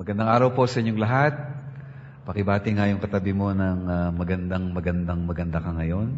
Magandang araw po sa inyong lahat. Pakibati nga yung katabi mo ng maganda ka ngayon.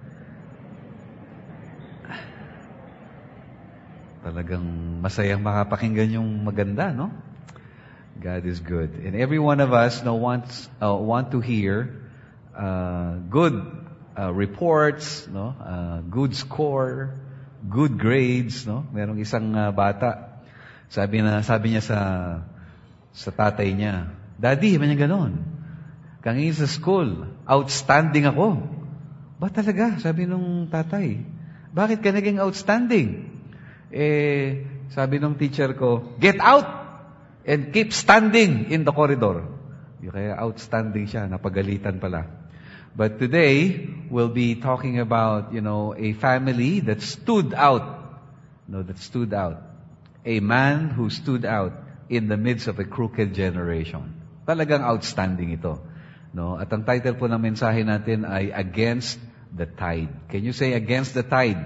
Talagang masayang makapakinggan yung maganda, no? God is good. And every one of us want to hear good reports, no? Good score, good grades, no? Merong isang bata, sabi niya sa tatay niya, Daddy, man niya ganon. Kangin sa school, outstanding ako. Ba talaga? Sabi nung tatay. Bakit ka naging outstanding? Sabi nung teacher ko, get out and keep standing in the corridor. Kaya outstanding siya, napagalitan pala. But today, we'll be talking about, a family that stood out. A man who stood out in the midst of a crooked generation. Talagang outstanding ito. No? At ang title po ng mensahe natin ay Against the Tide. Can you say Against the Tide?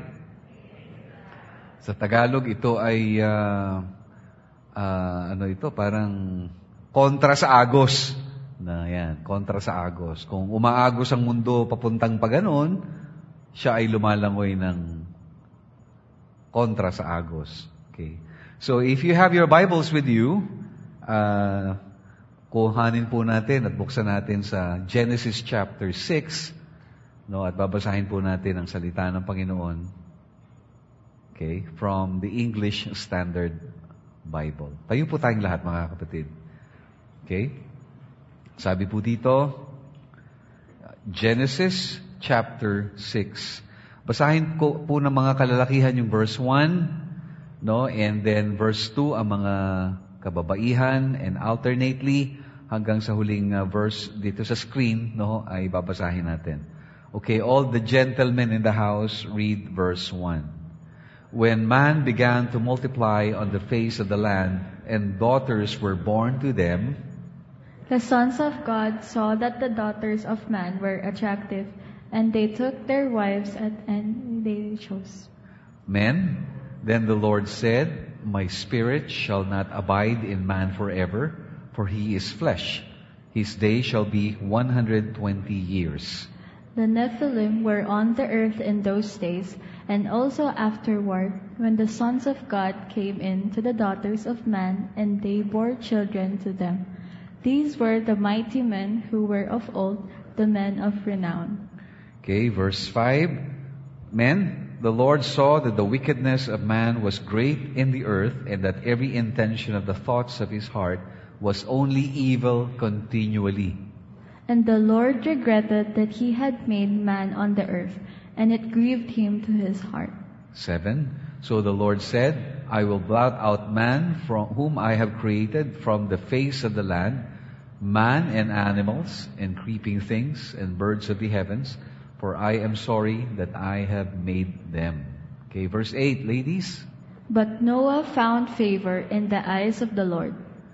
Sa Tagalog, ito ay parang kontra sa agos. Kontra sa agos. Kung umaagos ang mundo papuntang paganon, siya ay lumalangoy ng kontra sa agos. Okay. So, if you have your Bibles with you, kuhanin po natin at buksan natin sa Genesis chapter 6, no, at babasahin po natin ang salita ng Panginoon. Okay, from the English Standard Bible. Tayo po tayong lahat, mga kapatid. Okay? Sabi po dito, Genesis chapter 6. Basahin ko po ng mga kalalakihan yung verse 1, no, and then verse 2 ang mga kababaihan, and alternately hanggang sa huling verse dito sa screen, no, ay babasahin natin. Okay, all the gentlemen in the house, read verse 1. When man began to multiply on the face of the land, and daughters were born to them, the sons of God saw that the daughters of man were attractive, and they took their wives and they chose. Men, then the Lord said, My spirit shall not abide in man forever, for he is flesh. His days shall be 120 years. The Nephilim were on the earth in those days, and also afterward, when the sons of God came in to the daughters of man, and they bore children to them. These were the mighty men who were of old, the men of renown. Okay, verse 5. Men, the Lord saw that the wickedness of man was great in the earth, and that every intention of the thoughts of his heart was only evil continually. And the Lord regretted that he had made man on the earth, and it grieved him to his heart. 7. So the Lord said, I will blot out man from whom I have created from the face of the land, man and animals, and creeping things, and birds of the heavens, for I am sorry that I have made them. Okay, verse 8, ladies. But Noah found favor in the eyes of the Lord.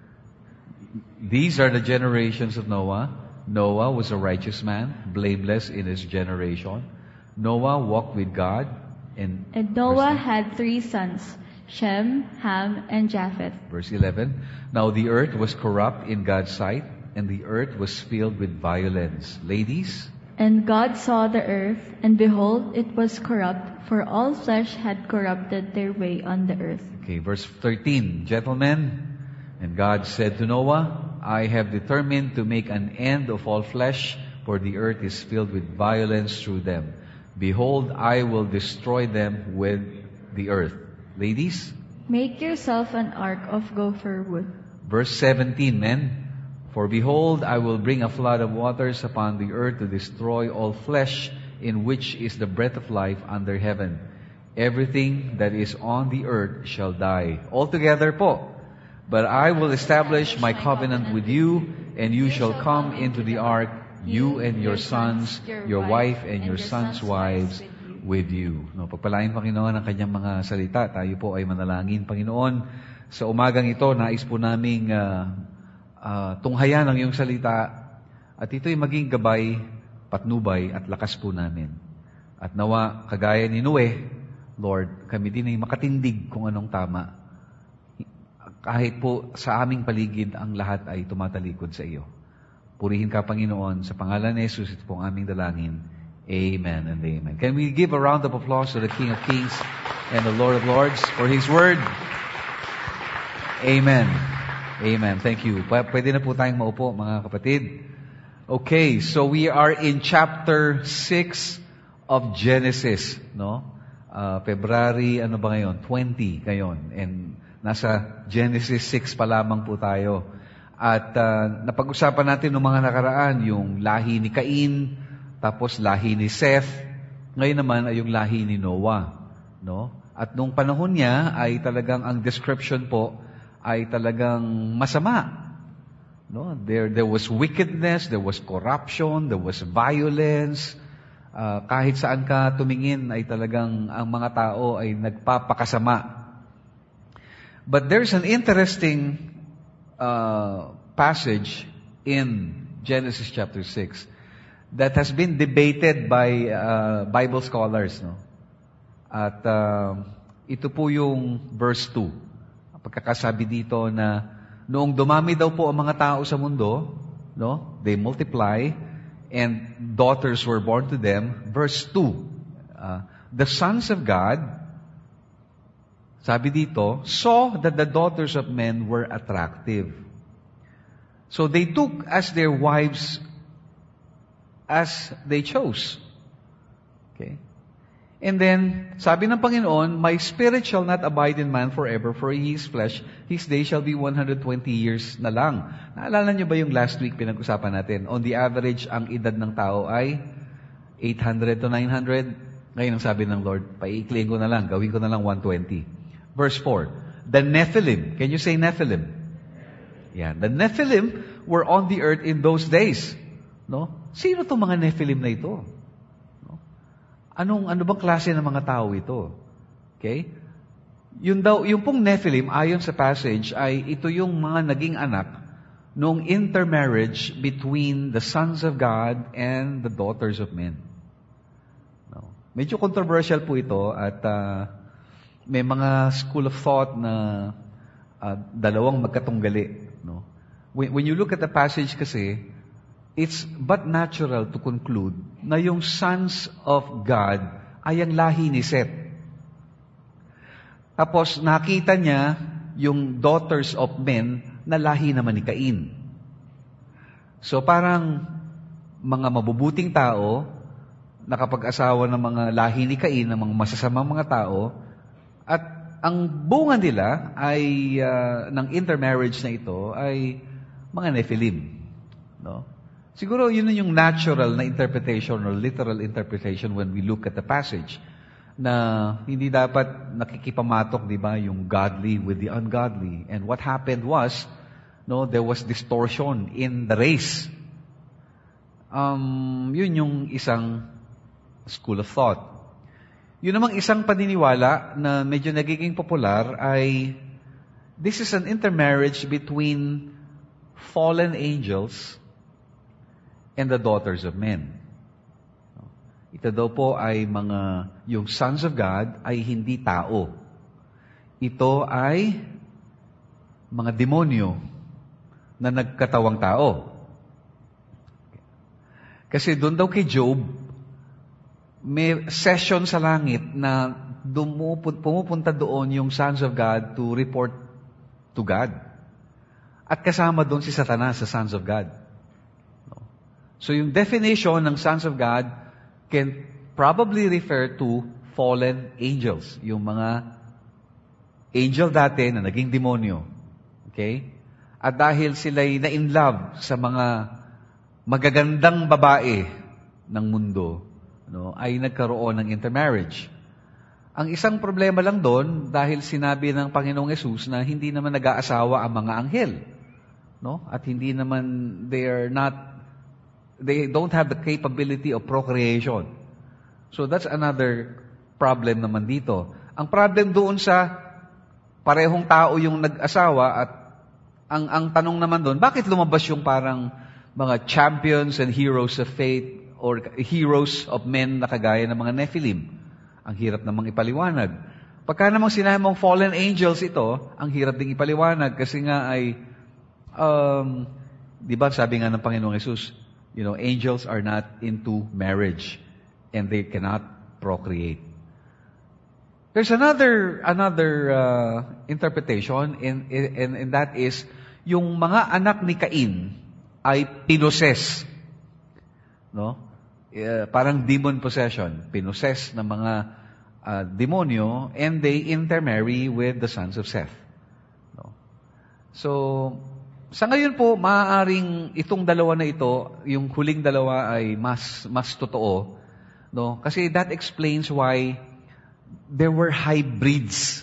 These are the generations of Noah. Noah was a righteous man, blameless in his generation. Noah walked with God. And Noah had 3 sons, Shem, Ham, and Japheth. Verse 11. Now the earth was corrupt in God's sight, and the earth was filled with violence. Ladies. And God saw the earth, and behold, it was corrupt, for all flesh had corrupted their way on the earth. Okay, verse 13. Gentlemen, and God said to Noah, I have determined to make an end of all flesh, for the earth is filled with violence through them. Behold, I will destroy them with the earth. Ladies? Make yourself an ark of gopher wood. Verse 17, men. For behold, I will bring a flood of waters upon the earth to destroy all flesh, in which is the breath of life under heaven. Everything that is on the earth shall die. Altogether po. But I will establish my covenant with you, and you shall come into the ark, you and your sons, your wife and your sons' wives with you. No, pagpalain Panginoon ang kanyang mga salita. Tayo po ay manalangin, Panginoon. Sa umagang ito, nais po naming tunghayan ang iyong salita, at ito'y maging gabay, patnubay, at lakas po namin. At nawa, kagaya ni Noe, Lord, kami din ay makatindig kung anong tama. kahit po sa aming paligid ang lahat ay tumatalikod sa iyo. Purihin ka, Panginoon, sa pangalan ni Jesus, ito pong aming dalangin. Amen and amen. Can we give a round of applause to the King of Kings and the Lord of Lords for His Word? Amen. Amen. Thank you. Pwede na po tayong maupo, mga kapatid. Okay, so we are in chapter 6 of Genesis, no? February, 20 ngayon. And nasa Genesis 6 pa lamang po tayo. At napag-usapan natin noong mga nakaraan, yung lahi ni Cain, tapos lahi ni Seth. Ngayon naman ay yung lahi ni Noah, no? At nung panahon niya ay talagang ang description po ay talagang masama. No? There was wickedness, there was corruption, there was violence. Kahit saan ka tumingin ay talagang ang mga tao ay nagpapakasama. But there's an interesting passage in Genesis chapter 6 that has been debated by Bible scholars, no? At ito po yung verse 2. Pagkakasabi dito na noong dumami daw po ang mga tao sa mundo, no? They multiply and daughters were born to them. Verse 2. The sons of God, sabi dito, saw that the daughters of men were attractive. So they took as their wives as they chose. Okay? And then, sabi ng Panginoon, my spirit shall not abide in man forever, for he is flesh, his day shall be 120 years na lang. Naalala niyo ba yung last week pinag-usapan natin? On the average, ang edad ng tao ay 800 to 900. Ngayon ang sabi ng Lord, paiikliin ko na lang, gawin ko na lang 120. Verse 4, the Nephilim. Can you say Nephilim? Yeah, the Nephilim were on the earth in those days. No? Sino itong mga Nephilim na ito? Ano bang klase ng mga tao ito? Okay? Yung pong Nephilim, ayon sa passage, ay ito yung mga naging anak nung intermarriage between the sons of God and the daughters of men. No. Medyo controversial po ito at may mga school of thought na dalawang magkatunggali. No? When you look at the passage kasi, it's but natural to conclude na yung sons of God ay ang lahi ni Seth. Tapos nakita niya yung daughters of men na lahi naman ni Cain. So parang mga mabubuting tao, nakapag-asawa ng mga lahi ni Cain, ng mga masasamang mga tao, at ang bunga nila ay ng intermarriage na ito ay mga Nephilim. No? Siguro yun yung natural na interpretation or literal interpretation when we look at the passage. Na hindi dapat nakikipamatok, di ba, yung godly with the ungodly. And what happened was, no, there was distortion in the race. Yun yung isang school of thought. Yun namang isang paniniwala na medyo nagiging popular ay this is an intermarriage between fallen angels and the daughters of men. Ito daw po ay yung sons of God ay hindi tao. Ito ay mga demonyo na nagkatawang tao. Kasi doon daw kay Job, may session sa langit na pumupunta doon yung sons of God to report to God. At kasama doon si Satanas sa sons of God. So yung definition ng sons of God can probably refer to fallen angels. Yung mga angel dati na naging demonyo. Okay? At dahil sila'y na-in-love sa mga magagandang babae ng mundo, no, ay nagkaroon ng intermarriage. Ang isang problema lang doon, dahil sinabi ng Panginoong Yesus na hindi naman nag-aasawa ang mga anghel. No? At hindi naman, they don't have the capability of procreation. So that's another problem naman dito. Ang problem doon sa parehong tao yung nag-asawa at ang tanong naman doon, bakit lumabas yung parang mga champions and heroes of faith or heroes of men na kagaya ng mga Nephilim? Ang hirap namang ipaliwanag. Pagka namang sinabi mong fallen angels ito, ang hirap ding ipaliwanag kasi nga ay, di ba sabi nga ng Panginoong Hesus, angels are not into marriage and they cannot procreate. There's another interpretation and that is yung mga anak ni Cain ay pinoses. No? Parang demon possession. Pinoses ng mga demonyo and they intermarry with the sons of Seth. No? So, sa ngayon po, maaaring itong dalawa na ito, yung huling dalawa ay mas totoo. No? Kasi that explains why there were hybrids.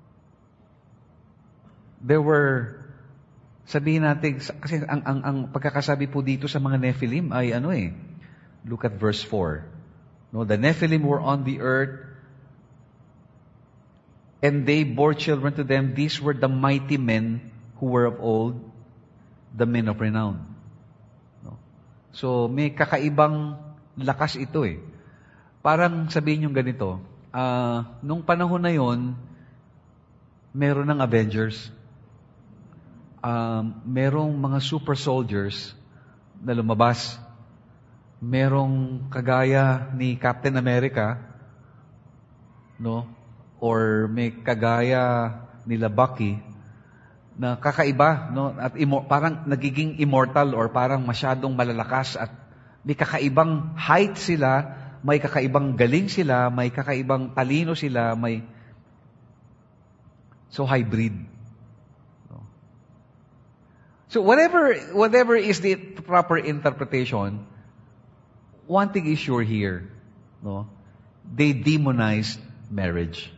There were, sabihin natin, kasi ang pagkakasabi po dito sa mga Nephilim ay look at verse 4. No, the Nephilim were on the earth and they bore children to them. These were the mighty men who were of old, the men of renown. No? So, may kakaibang lakas ito Parang sabihin yung ganito, nung panahon na yon, meron ng Avengers, merong mga super soldiers na lumabas, merong kagaya ni Captain America, no? Or may kagaya nila Bucky, na kakaiba, no? At parang nagiging immortal or parang masyadong malalakas at may kakaibang height sila, may kakaibang galing sila, may kakaibang talino sila, so hybrid. No? So whatever is the proper interpretation, one thing is sure here, no? They demonized marriage.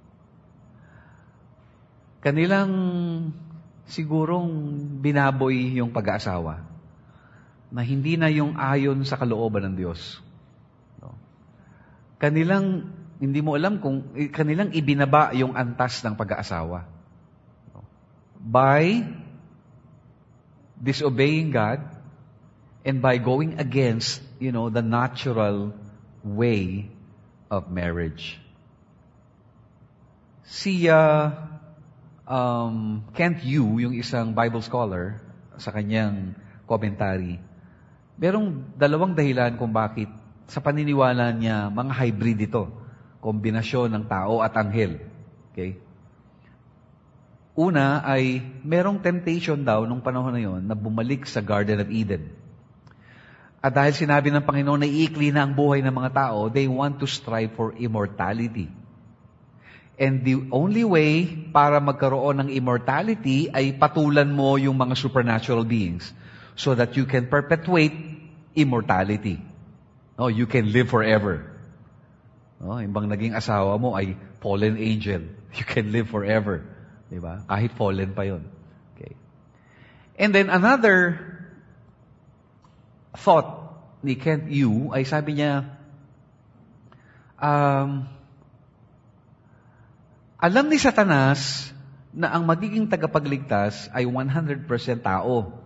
Kanilang sigurong binaboy yung pag-aasawa na hindi na yung ayon sa kalooban ng Diyos. Kanilang, hindi mo alam kung, kanilang ibinaba yung antas ng pag-aasawa. By disobeying God and by going against, the natural way of marriage. Si Kent Yu, yung isang Bible scholar, sa kanyang commentary, merong dalawang dahilan kung bakit sa paniniwala niya, mga hybrid ito. Kombinasyon ng tao at anghel. Okay? Una ay, merong temptation daw nung panahon na yon na bumalik sa Garden of Eden. At dahil sinabi ng Panginoon na iikli na ang buhay ng mga tao, they want to strive for immortality. And the only way para magkaroon ng immortality ay patulan mo yung mga supernatural beings so that you can perpetuate immortality. No, you can live forever. No, yung bang naging asawa mo ay fallen angel. You can live forever. Diba? Kahit fallen pa yun. Okay. And then another thought ni Kent Yu ay sabi niya, alam ni Satanas na ang magiging tagapagligtas ay 100% tao.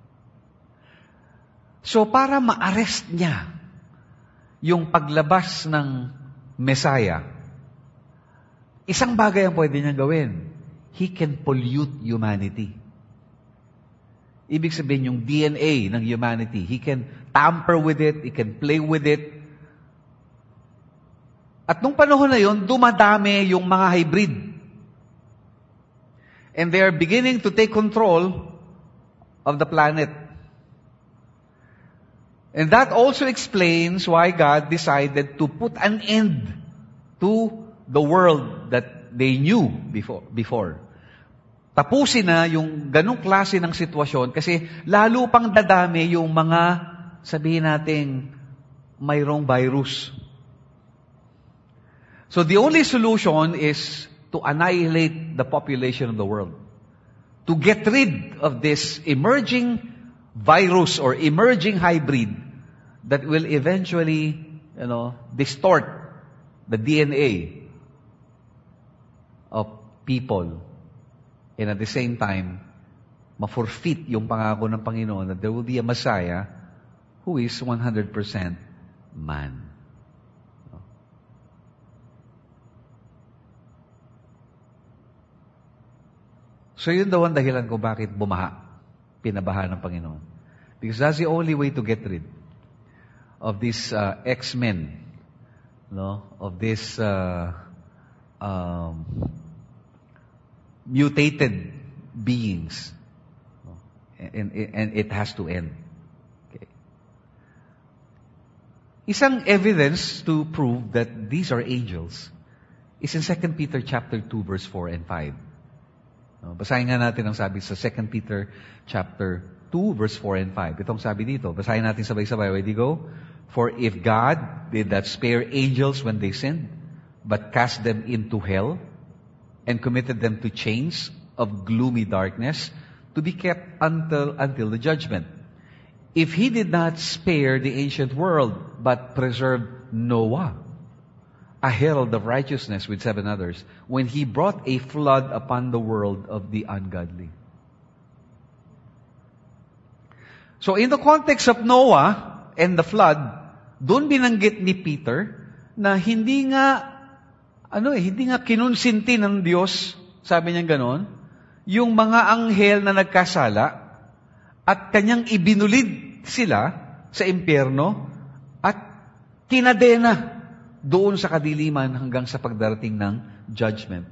So para ma-arrest niya yung paglabas ng Messiah, isang bagay ang pwede niyang gawin. He can pollute humanity. Ibig sabihin yung DNA ng humanity. He can tamper with it, he can play with it. At nung panahon na yon, dumadami yung mga hybrid. And they are beginning to take control of the planet. And that also explains why God decided to put an end to the world that they knew before. Tapusin na yung ganong klase ng sitwasyon kasi lalo pang dadami yung mga, sabihin natin, mayroong virus. So the only solution is to annihilate the population of the world. To get rid of this emerging virus or emerging hybrid that will eventually, distort the DNA of people. And at the same time, ma-forfeit yung pangako ng Panginoon that there will be a Messiah who is 100% man. So yun daw ang dahilan kung bakit bumaha. Pinabaha ng Panginoon. Because that's the only way to get rid of these X-men, no? Of this mutated beings. And it has to end. Okay. Isang evidence to prove that these are angels is in 2 Peter chapter 2 verse 4 and 5. No, basahin nga natin ang sabi sa 2 Peter chapter 2 verse 4 and 5. Itong sabi dito, basahin natin sabay-sabay. Ready, go? For if God did not spare angels when they sinned, but cast them into hell and committed them to chains of gloomy darkness to be kept until the judgment. If He did not spare the ancient world, but preserved Noah, a herald of righteousness with 7 others, when He brought a flood upon the world of the ungodly. So in the context of Noah and the flood, doon binanggit ni Peter na hindi nga kinonsinti ng Diyos, sabi niya ganon, yung mga anghel na nagkasala at kanyang ibinulid sila sa impyerno at kinadena doon sa kadiliman hanggang sa pagdarating ng judgment.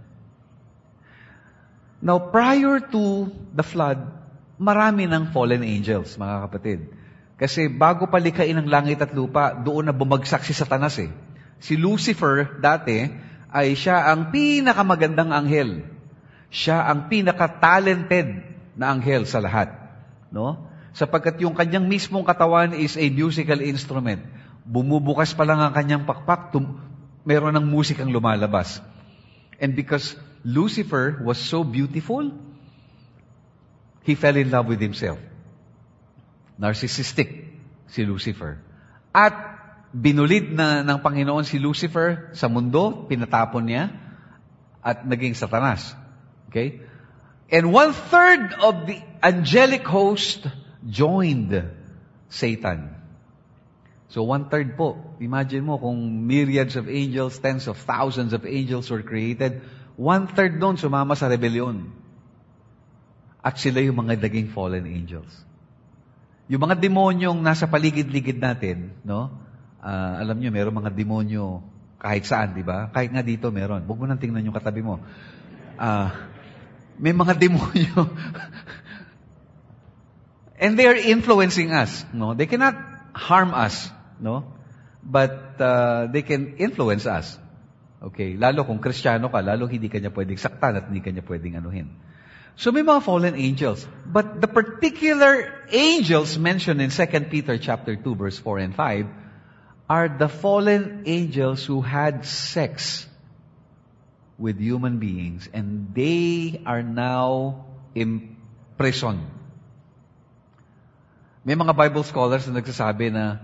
Now, prior to the flood, marami ng fallen angels, mga kapatid. Kasi bago palikhain ang langit at lupa, doon na bumagsak si Satanas eh. Si Lucifer, dati, ay siya ang pinakamagandang anghel. Siya ang pinaka-talented na anghel sa lahat. No? Sapagkat yung kanyang mismong katawan is a musical instrument. Bumubukas pa lang ang kanyang pakpak, meron ng musikang lumalabas. And because Lucifer was so beautiful, he fell in love with himself. Narcissistic si Lucifer. At binulid ng Panginoon si Lucifer sa mundo, pinatapon niya, at naging Satanas. Okay? And 1/3 of the angelic host joined Satan. So 1/3 po. Imagine mo kung myriads of angels, tens of thousands of angels were created, 1/3 doon sumama sa rebellion. At sila yung mga naging fallen angels. Yung mga demonyong nasa paligid-ligid natin, no? Alam nyo, meron mga demonyo kahit saan, di ba? Kahit nga dito meron. Huwag mo nang tingnan yung katabi mo. May mga demonyo. And they are influencing us, no? They cannot harm us, no? But they can influence us. Okay? Lalo kung Kristiyano ka, lalo hindi kanya pwedeng saktan at hindi kanya pwedeng anuhin. So may mga fallen angels. But the particular angels mentioned in 2 Peter chapter 2 verse 4 and 5 are the fallen angels who had sex with human beings and they are now imprisoned. May mga Bible scholars na nagsasabi na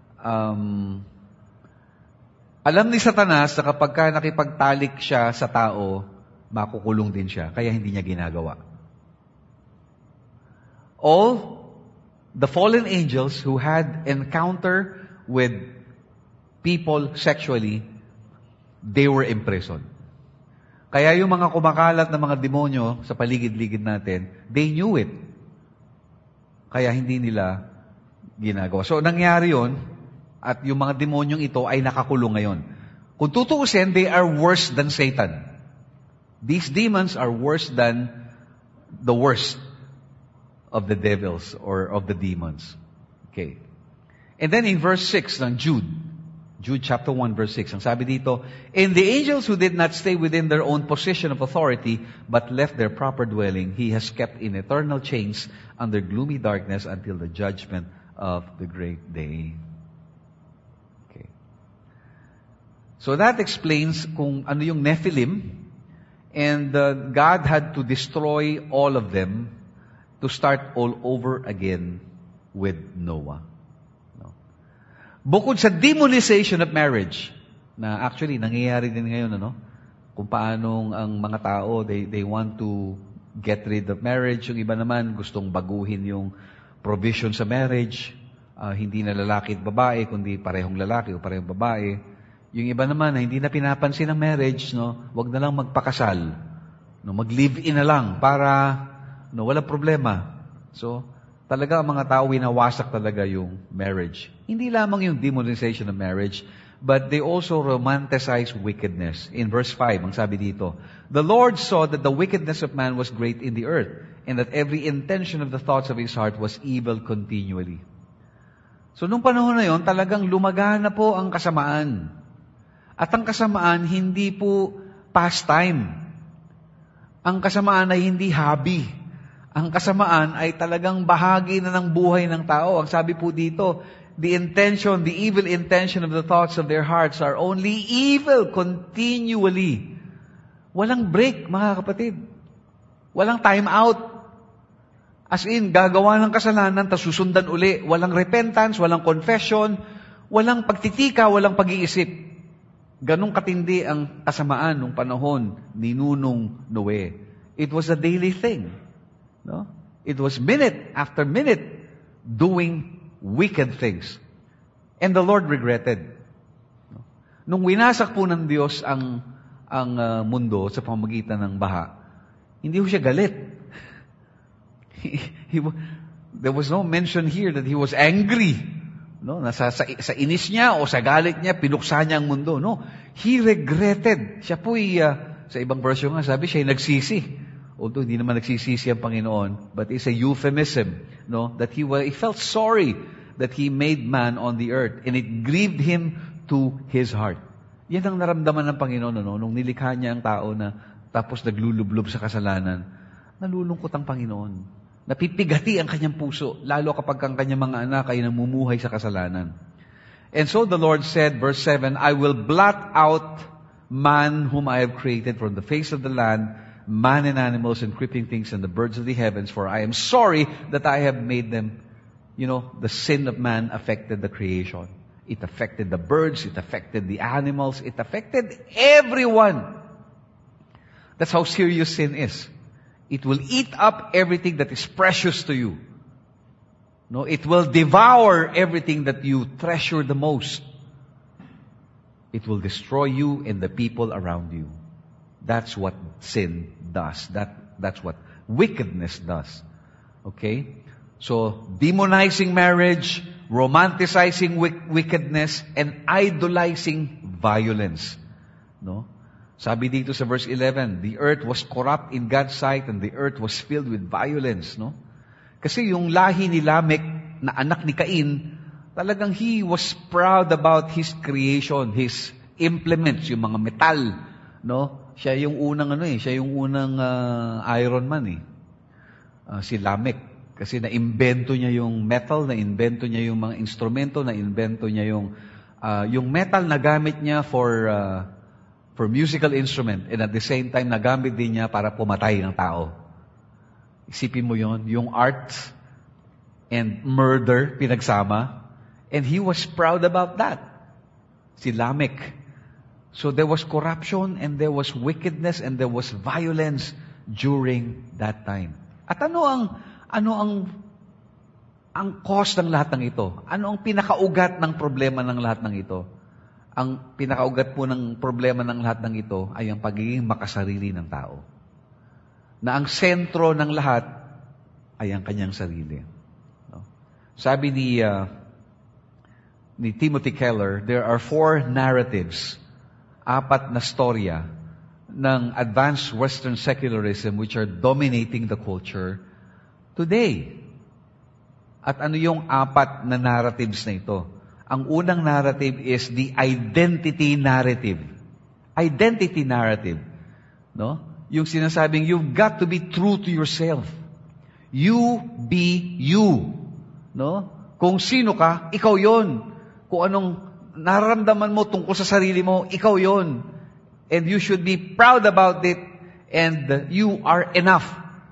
alam ni Satanas na kapag ka nakipagtalik siya sa tao, makukulong din siya, kaya hindi niya ginagawa. All the fallen angels who had encounter with people sexually, they were imprisoned. Kaya yung mga kumakalat na mga demonyo sa paligid-ligid natin, they knew it. Kaya hindi nila ginagawa. So nangyari yon at yung mga demonyong ito ay nakakulong ngayon. Kung tutuusin, they are worse than Satan. These demons are worse than the worst of the devils or of the demons. Okay. And then in verse 6 ng Jude chapter 1 verse 6, ang sabi dito, and the angels who did not stay within their own position of authority, but left their proper dwelling, He has kept in eternal chains under gloomy darkness until the judgment of the great day. Okay. So that explains kung ano yung Nephilim. And God had to destroy all of them to start all over again with Noah. No? Bukod sa demonization of marriage, na actually nangyayari din ngayon, ano? Kung paanong ang mga tao, they want to get rid of marriage. Yung iba naman, gustong baguhin yung provision sa marriage. Hindi na lalaki at babae, kundi parehong lalaki o parehong babae. Yung iba naman na hindi na pinapansin ang marriage, no? Wag na lang magpakasal. No, mag-live-in na lang para wala problema. So, talaga ang mga tao winawasak talaga yung marriage. Hindi lamang yung demonization of marriage, but they also romanticize wickedness. In verse 5, ang sabi dito, "The Lord saw that the wickedness of man was great in the earth, and that every intention of the thoughts of his heart was evil continually." So, nung panahon na yon, talagang lumagana po ang kasamaan. At ang kasamaan, hindi po pastime. Ang kasamaan ay hindi hobby. Ang kasamaan ay talagang bahagi na ng buhay ng tao. Ang sabi po dito, the evil intention of the thoughts of their hearts are only evil continually. Walang break, mga kapatid. Walang time out. As in, gagawa ng kasalanan, tas susundan uli. Walang repentance, walang confession, walang pagtitika, walang pag-iisip. Ganong katindi ang kasamaan nung panahon ni Nunong Noe. It was a daily thing. No? It was minute after minute doing wicked things. And the Lord regretted. Nung winasak po ng Diyos ang mundo sa pamamagitan ng baha, hindi ko siya galit. There was no mention here that he was angry. No, sa inis niya o sa galit niya, pinuksa niya ang mundo. No, he regretted. Siya po'y, sa ibang version nga, sabi siya nagsisi. Although hindi naman nagsisisi ang Panginoon, but it's a euphemism, no, that he felt sorry that he made man on the earth, and it grieved him to his heart. Yan ang naramdaman ng Panginoon, no, nung nilikha niya ang tao na tapos naglulublob sa kasalanan. Nalulungkot ang Panginoon. Napipigati ang kanyang puso, lalo kapag ang kanyang mga anak ay namumuhay sa kasalanan. And so the Lord said, verse 7, "I will blot out man whom I have created from the face of the land, man and animals and creeping things and the birds of the heavens, for I am sorry that I have made them." The sin of man affected the creation. It affected the birds, it affected the animals, it affected everyone. That's how serious sin is. It will eat up everything that is precious to you. No, it will devour everything that you treasure the most. It will destroy you and the people around you. That's what sin does. That's what wickedness does. Okay? So, demonizing marriage, romanticizing wickedness, and idolizing violence. No? Sabi dito sa verse 11, the earth was corrupt in God's sight and the earth was filled with violence, no? Kasi yung lahi ni Lamech na anak ni Cain, talagang he was proud about his creation, his implements, yung mga metal, no? Siya yung unang Iron Man si Lamech. Kasi na-invento niya yung metal, na-invento niya yung mga instrumento, na-invento niya yung metal na gamit niya for musical instrument, and at the same time, nagamit din niya para pumatay ng tao. Isipin mo yon, yung art and murder pinagsama, and he was proud about that. Si Lamech. So there was corruption, and there was wickedness, and there was violence during that time. At ano ang cause ng lahat ng ito? Ano ang pinakaugat ng problema ng lahat ng ito? Ang pinakaugat po ng problema ng lahat ng ito ay ang pagiging makasarili ng tao. Na ang sentro ng lahat ay ang kanyang sarili. No? Sabi ni Timothy Keller, there are 4 narratives, 4 na storya ng advanced Western secularism which are dominating the culture today. At ano yung 4 na narratives na ito? Ang unang narrative is the identity narrative. Identity narrative. No? Yung sinasabing, you've got to be true to yourself. You be you. No? Kung sino ka, ikaw yon. Kung anong nararamdaman mo tungkol sa sarili mo, ikaw yon. And you should be proud about it, and you are enough.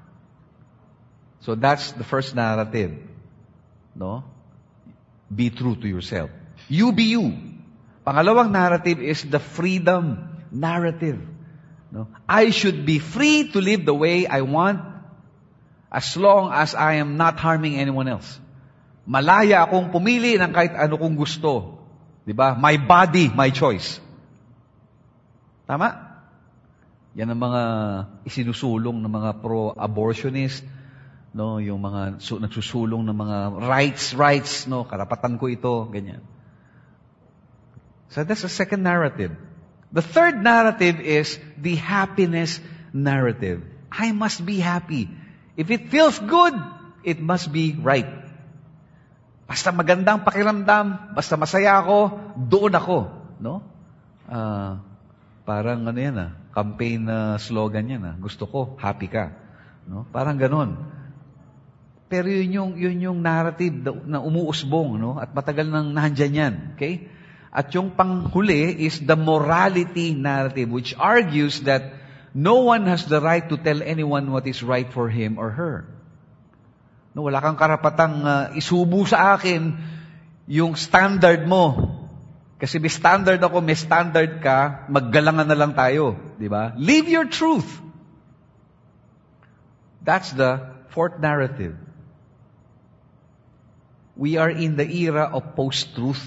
So that's the first narrative. No? Be true to yourself. You be you. Pangalawang narrative is the freedom narrative. No? I should be free to live the way I want as long as I am not harming anyone else. Malaya akong pumili ng kahit ano kong gusto. Diba? My body, my choice. Tama? Yan ang mga isinusulong ng mga pro-abortionist, no, yung mga nagsusulong ng mga rights, no, karapatan ko ito, ganyan. So that's the second narrative. The third narrative is the happiness narrative. I must be happy. If it feels good, it must be right. Basta magandang pakiramdam, basta masaya ako, doon ako, no? Parang ano yan campaign slogan yan Gusto ko, happy ka. No? Parang ganon. Pero yun yung narrative na umuusbong, no? At matagal nang nandyan yan. Okay? At yung panghuli is the morality narrative, which argues that no one has the right to tell anyone what is right for him or her. No, wala kang karapatang isubo sa akin yung standard mo. Kasi may standard ako, may standard ka, maggalangan na lang tayo. Di ba? Live your truth. That's the fourth narrative. We are in the era of post-truth.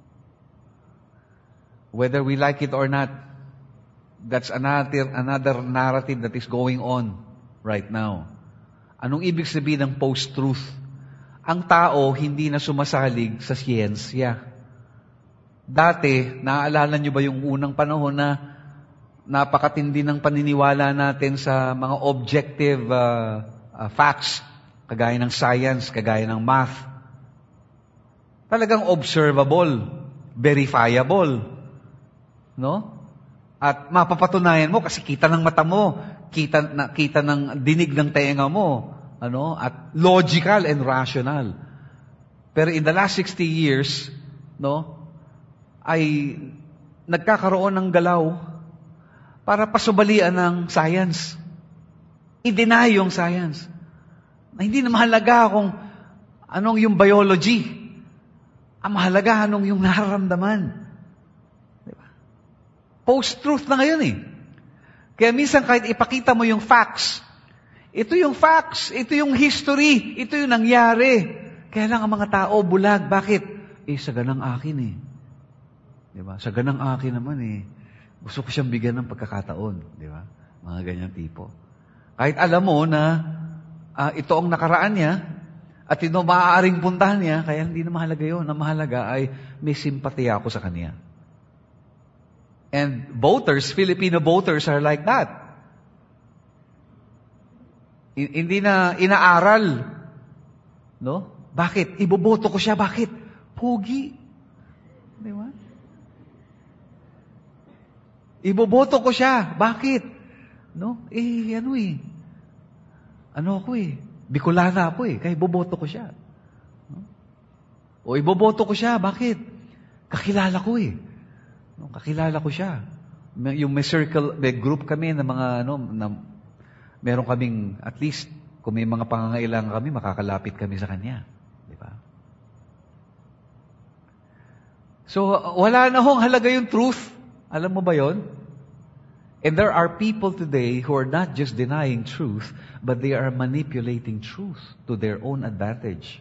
Whether we like it or not, that's another narrative that is going on right now. Anong ibig sabihin ng post-truth? Ang tao hindi na sumasalig sa siyensya. Dati, naaalala nyo ba yung unang panahon na napakatindi ng paniniwala natin sa mga objective facts, kagaya ng science, kagaya ng math. Talagang observable, verifiable, no? At mapapatunayan mo kasi kita ng mata mo, kita ng dinig ng tenga mo, at logical and rational. Pero in the last 60 years, no, ay nagkakaroon ng galaw para pasubalian ng science. I-deny yung science. Na hindi na mahalaga kung anong yung biology. Ang mahalaga anong yung nararamdaman. Diba? Post-truth na ngayon Kaya minsan kahit ipakita mo yung facts, ito yung facts, ito yung history, ito yung nangyari. Kaya lang ang mga tao bulag. Bakit? Sa ganang akin Diba? Sa ganang akin naman gusto ko siyang bigyan ng pagkakataon. Diba? Mga ganyang tipo. Kahit alam mo na ito ang nakaraan niya at ito maaaring puntahan niya, kaya hindi na mahalaga yun. Ang mahalaga ay may simpatiya ako sa kanya. And voters, Filipino voters are like that. Hindi na inaaral. No? Bakit? Iboboto ko siya. Bakit? Pogi. Di ba? Iboboto ko siya. Bakit? No? Bicolana ako kaya iboboto ko siya. No? O iboboto ko siya. Bakit? Kakilala ko No? Kakilala ko siya. Yung may circle, may group kami na mga, meron kaming, at least, kung may mga pangangailangan kami, makakalapit kami sa kanya. Di ba? So, wala na hong halaga yung truth. Alam mo ba yon? And there are people today who are not just denying truth, but they are manipulating truth to their own advantage.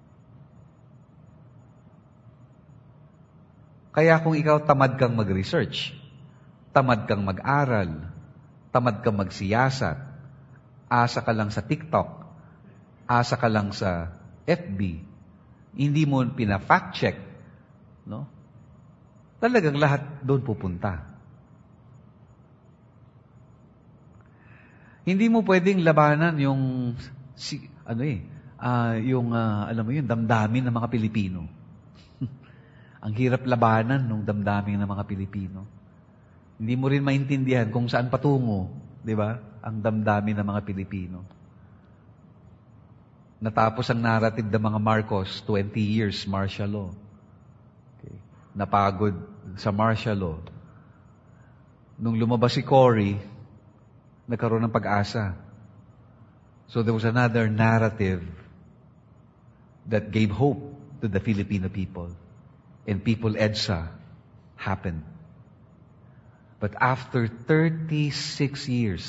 Kaya kung ikaw tamad kang mag-research, tamad kang mag-aral, tamad kang magsiyasat, asa ka lang sa TikTok, asa ka lang sa FB, hindi mo pina-fact check, no? Talagang lahat doon pupunta. Hindi mo pwedeng labanan yung alam mo yun, damdamin ng mga Pilipino. Ang hirap labanan ng damdamin ng mga Pilipino. Hindi mo rin maintindihan kung saan patungo, di ba? Ang damdamin ng mga Pilipino. Natapos ang narrative ng mga Marcos, 20 years martial law. Okay. Napagod sa martial law. Nung lumabas si Cory, nagkaroon ng pag-asa. So there was another narrative that gave hope to the Filipino people. And People EDSA happened. But after 36 years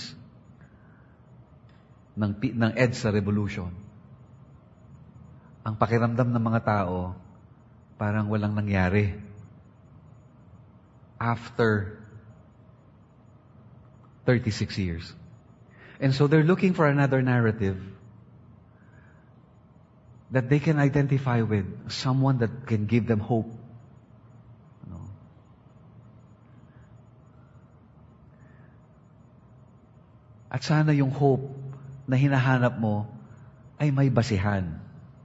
ng EDSA revolution, ang pakiramdam ng mga tao, parang walang nangyari. After 36 years. And so they're looking for another narrative that they can identify with, someone that can give them hope. At sana yung hope na hinahanap mo ay may basihan.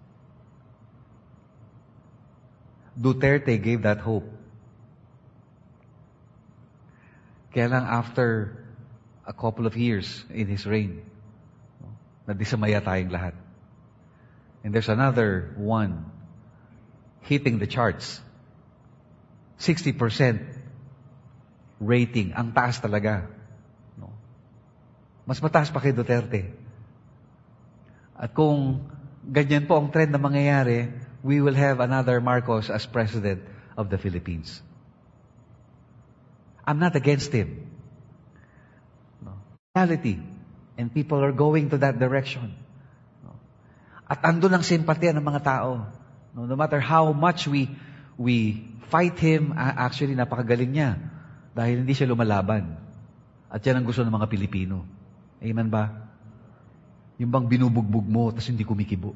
Duterte gave that hope. Kaya lang after a couple of years in his reign, nadisamaya tayong lahat. And there's another one hitting the charts. 60% rating. Ang taas talaga. Mas mataas pa kay Duterte. At kung ganyan po ang trend na mangyayari, we will have another Marcos as President of the Philippines. I'm not against him. Reality. And people are going to that direction. At andun ang simpatya ng mga tao. No matter how much we fight him, actually napakagaling niya. Dahil hindi siya lumalaban. At yan ang gusto ng mga Pilipino. Amen ba? Yung bang binubugbog mo, tapos hindi kumikibo.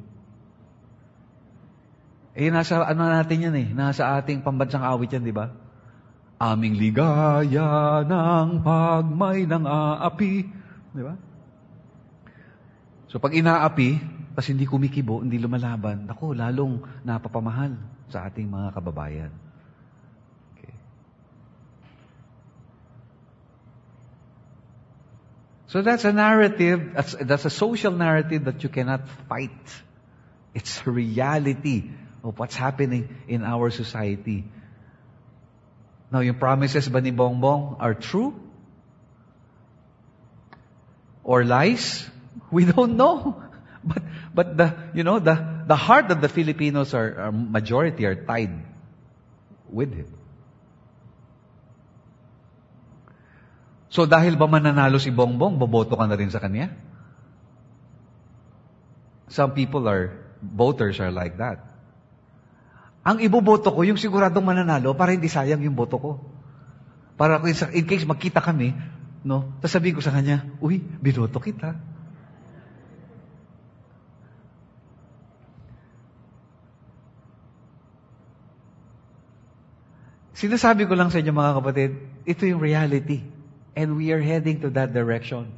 Nasa natin yan nasa ating pambansang awit yan, di ba? Aming ligaya ng pagmay ng aapi. Di ba? So pag inaapi, tapos hindi kumikibo, hindi lumalaban, naku, lalong napapamahal sa ating mga kababayan. So that's a narrative, that's a social narrative that you cannot fight. It's a reality of what's happening in our society. Now, yung promises ba ni Bongbong are true? Or lies? We don't know. But the heart of the Filipinos are majority are tied with him. So dahil ba mananalo si Bongbong, boboto ka na rin sa kanya? Some voters are like that. Ang iboboto ko, yung siguradong mananalo, para hindi sayang yung boto ko. Para in case magkita kami, tapos sabihin ko sa kanya, uy, binoto kita. Sinasabi ko lang sa inyo mga kapatid, ito yung reality. And we are heading to that direction.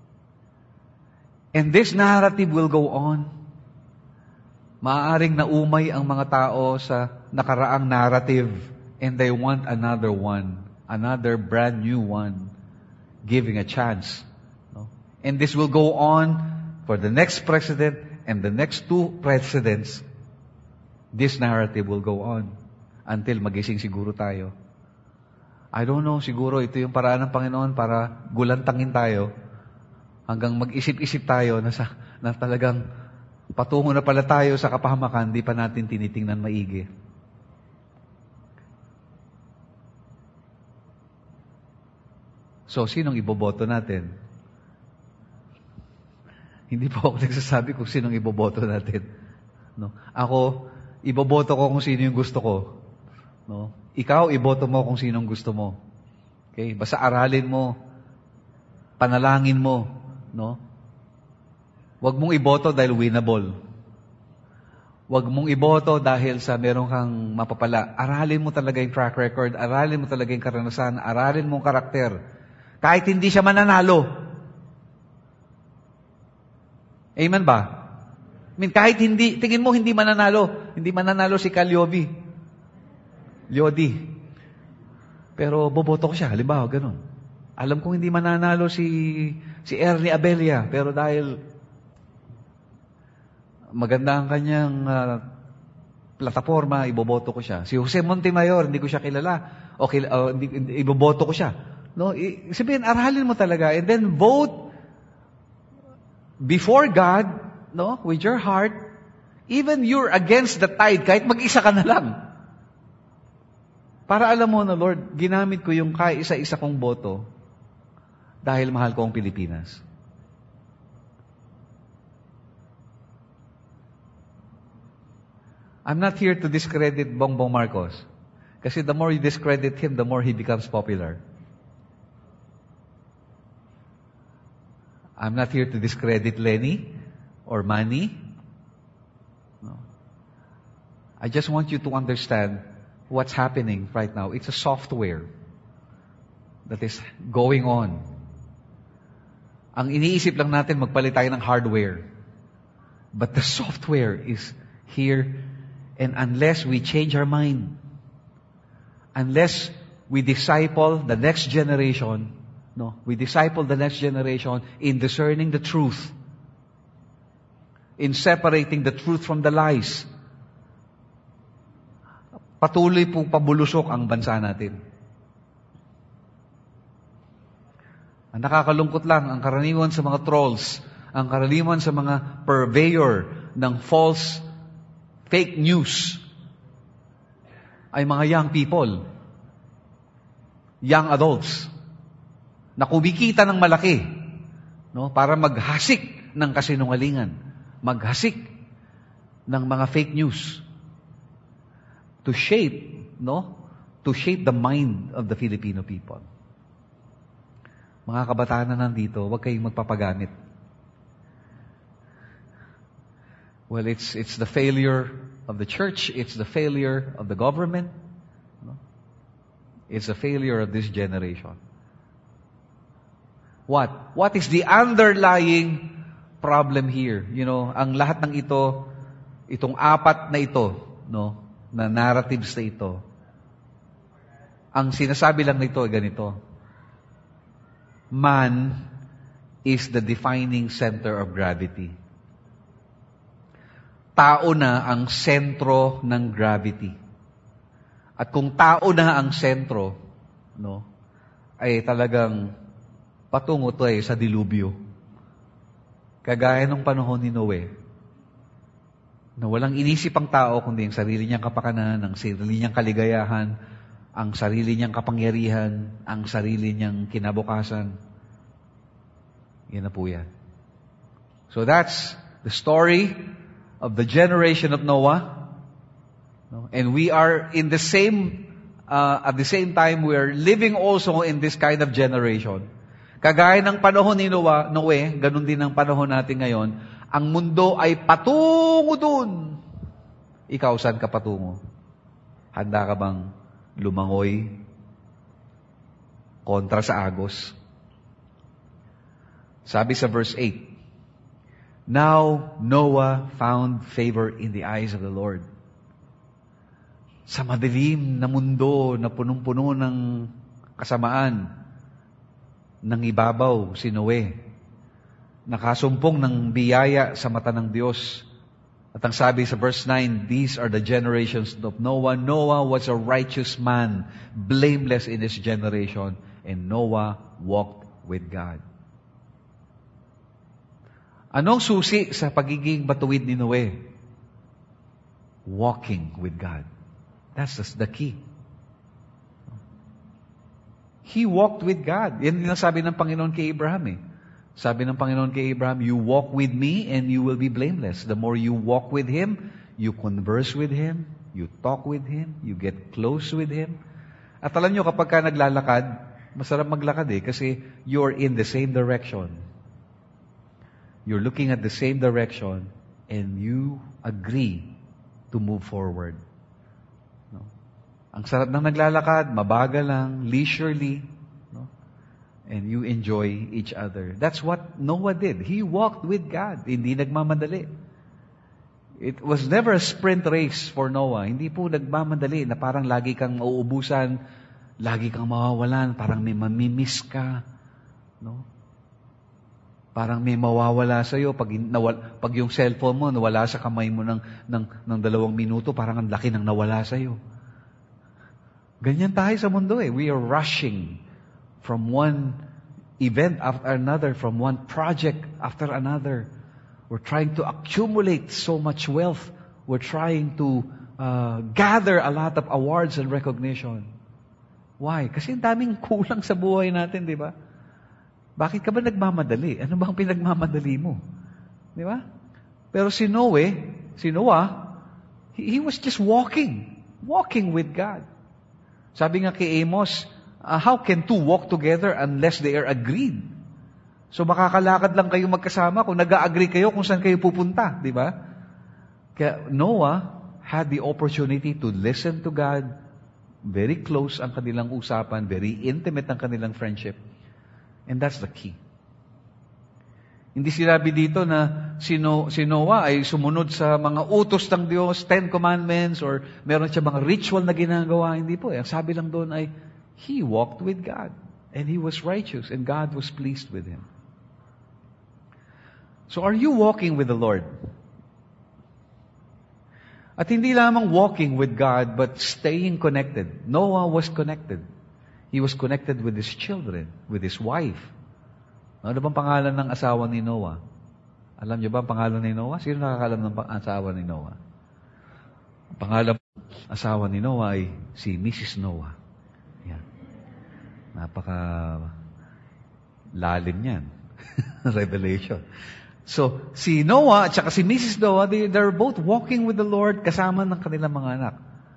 And this narrative will go on. Maaaring naumay ang mga tao sa nakaraang narrative and they want another one, another brand new one, giving a chance. And this will go on for the next president and the next two presidents. This narrative will go on until magising siguro tayo. I don't know, siguro ito yung paraan ng Panginoon para gulantangin tayo hanggang mag-isip-isip tayo na talagang patungo na pala tayo sa kapahamakan, di pa natin tinitingnan maigi. So, sinong iboboto natin? Hindi po ako nagsasabi kung sinong iboboto natin. Ako, iboboto ko kung sino yung gusto ko. Ikaw, iboto mo kung sinong gusto mo. Okay? Basta aralin mo, panalangin mo, Huwag mong iboto dahil winnable. Huwag mong iboto dahil sa meron kang mapapala. Aralin mo talaga yung track record, aralin mo talaga yung karanasan, aralin mo yung karakter. Kahit hindi siya mananalo. Amen ba? Kahit tingin mo hindi mananalo si Lodi. Pero boboto ko siya, halimbawa, ganun. Alam kong hindi mananalo si Ernie Abella, pero dahil maganda ang kanyang plataforma, iboboto ko siya. Si Jose Montemayor, hindi ko siya kilala. Iboboto ko siya. Sabihin, aralin mo talaga, and then vote before God, with your heart, even you're against the tide, kahit mag-isa ka na lang. Para alam mo na, Lord, ginamit ko yung isa-isa kong boto dahil mahal ko ang Pilipinas. I'm not here to discredit Bongbong Marcos. Kasi the more you discredit him, the more he becomes popular. I'm not here to discredit Lenny or Manny. No. I just want you to understand what's happening right now. It's a software that is going on. Ang iniisip lang natin, magpalit tayo ng hardware. But the software is here, and unless we change our mind, unless we disciple the next generation, we disciple the next generation in discerning the truth, in separating the truth from the lies, patuloy pong pabulusok ang bansa natin. Ang nakakalungkot lang, ang karaniwan sa mga trolls, ang karaniwan sa mga purveyor ng false, fake news, ay mga young people, young adults, na kumikita ng malaki, para maghasik ng kasinungalingan, maghasik ng mga fake news, to shape the mind of the Filipino people. Mga kabataan na nandito, huwag kayong magpapagamit. Well, it's the failure of the church, it's the failure of the government, it's the failure of this generation. What is the underlying problem here? Ang lahat ng ito, itong apat na ito, na narratives na ito, ang sinasabi lang nito ay ganito: man is the defining center of gravity. Tao na ang sentro ng gravity. At kung tao na ang sentro, ay talagang patungo to sa dilubyo. Kagaya ng panahon ni Noe, na walang inisip ang tao kundi ang sarili niyang kapakanan, ang sarili niyang kaligayahan, ang sarili niyang kapangyarihan, ang sarili niyang kinabukasan. Yan na po yan. So that's the story of the generation of Noah. And we are in the same, at the same time, we are living also in this kind of generation. Kagaya ng panahon ni Noe, ganun din ang panahon natin ngayon, ang mundo ay patungo dun. Ikaw, saan ka patungo? Handa ka bang lumangoy kontra sa agos? Sabi sa verse 8, now Noah found favor in the eyes of the Lord. Sa madilim na mundo na punong-puno ng kasamaan, ng ibabaw si Noe, nakasumpong ng biyaya sa mata ng Diyos. At ang sabi sa verse 9, these are the generations of Noah. Noah was a righteous man, blameless in his generation, and Noah walked with God. Anong susi sa pagiging matuwid ni Noe? Walking with God. That's the key. He walked with God. Yan din ang sabi ng Panginoon kay Abraham. Sabi ng Panginoon kay Abraham, you walk with me and you will be blameless. The more you walk with Him, you converse with Him, you talk with Him, you get close with Him. At alam nyo, kapag ka naglalakad, masarap maglakad kasi you're in the same direction. You're looking at the same direction and you agree to move forward. Ang sarap ng naglalakad, mabagal lang, leisurely, and you enjoy each other. That's what Noah did. He walked with God. Hindi nagmamadali. It was never a sprint race for Noah. Hindi po nagmamadali na parang lagi kang mauubusan, lagi kang mawawalan, parang may mamimiss ka. Parang may mawawala sa'yo. Pag yung cellphone mo nawala sa kamay mo ng 2 minuto, parang ang laki ng nawala sa'yo. Ganyan tayo sa mundo We are rushing from one event after another, from one project after another. We're trying to accumulate so much wealth. We're trying to gather a lot of awards and recognition. Why? Kasi ang daming kulang sa buhay natin, di ba? Bakit ka ba nagmamadali? Ano bang pinagmamadali mo? Di ba? Pero si Noah, he was just walking with God. Sabi nga kay Amos, how can two walk together unless they are agreed? So makakalakad lang kayo magkasama kung nag-agree kayo kung saan kayo pupunta, di ba? Kaya Noah had the opportunity to listen to God. Very close ang kanilang usapan, very intimate ang kanilang friendship. And that's the key. Hindi sinabi dito na si Noah ay sumunod sa mga utos ng Diyos, 10 Commandments, or meron siya mga ritual na ginagawa. Hindi po. Ang sabi lang doon ay, he walked with God. And he was righteous. And God was pleased with him. So are you walking with the Lord? At hindi lamang walking with God, but staying connected. Noah was connected. He was connected with his children, with his wife. Ano bang pangalan ng asawa ni Noah? Alam niyo ba ang pangalan ni Noah? Sino nakakalam ng asawa ni Noah? Ang pangalan ng asawa ni Noah ay si Mrs. Noah. Yan. Napaka lalim yan. Revelation. So, si Noah at saka si Mrs. Noah, they're both walking with the Lord kasama ng kanilang mga anak.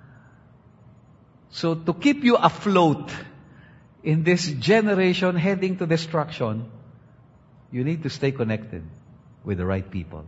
So, to keep you afloat in this generation heading to destruction, you need to stay connected with the right people.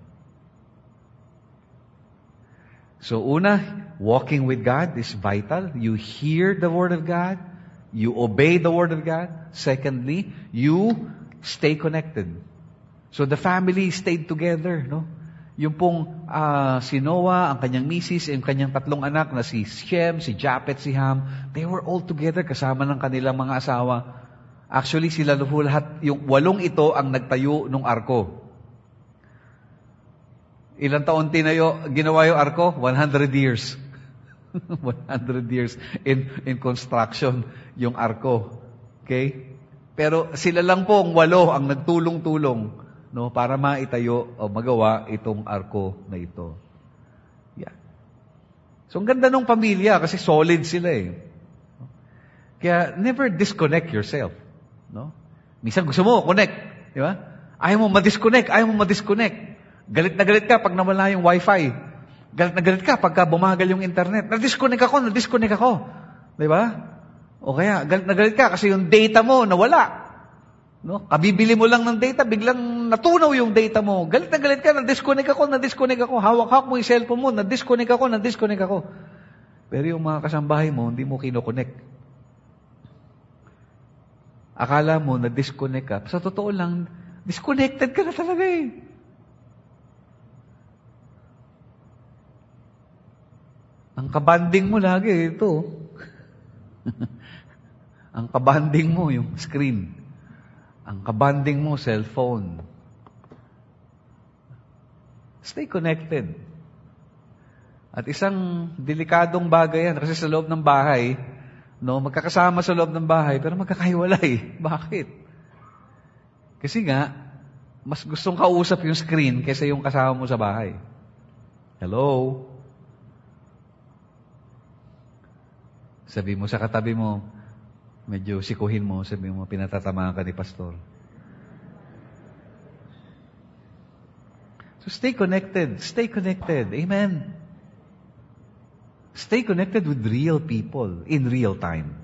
So una, walking with God is vital. You hear the Word of God. You obey the Word of God. Secondly, you stay connected. So the family stayed together, no? Yung pong si Noah, ang kanyang misis, yung kanyang tatlong anak na si Shem, si Japhet, si Ham, they were all together kasama ng kanilang mga asawa. Actually, sila lahat, yung 8 ito ang nagtayo ng arko. Ilang taon ginawa yung arko? 100 years. 100 years in construction yung arko. Okay? Pero sila lang po ang 8 ang nagtulong-tulong, no, para maitayo o magawa itong arko na ito. Yeah. So, ang ganda ng pamilya kasi solid sila eh. Kaya, never disconnect yourself. No? Minsan gusto mo, connect. Di ba? Ayaw mo ma-disconnect. Galit na galit ka pag nawala yung wifi. Galit na galit ka pagka bumagal yung internet. Na-disconnect ako. Di ba? O kaya, galit na galit ka kasi yung data mo nawala. No? Kabibili mo lang ng data, biglang natunaw yung data mo. Galit na galit ka, na-disconnect ako. Hawak-hawak mo yung cellphone mo, na-disconnect ako. Pero yung mga kasambahay mo, hindi mo kinoconnect. Akala mo na-disconnect ka. Sa totoo lang, disconnected ka na talaga eh. Ang kabanding mo lagi, ito. Ang kabanding mo, yung screen. Ang kabanding mo, cellphone. Stay connected. At isang delikadong bagay yan, kasi sa loob ng bahay, no, magkakasama sa loob ng bahay, pero magkakahiwalay. Bakit? Kasi nga, mas gustong kausap yung screen kaysa yung kasama mo sa bahay. Hello? Sabi mo sa katabi mo, medyo sikuhin mo, sabi mo, pinatatamaan ka ni pastor. So stay connected. Amen. Stay connected with real people in real time.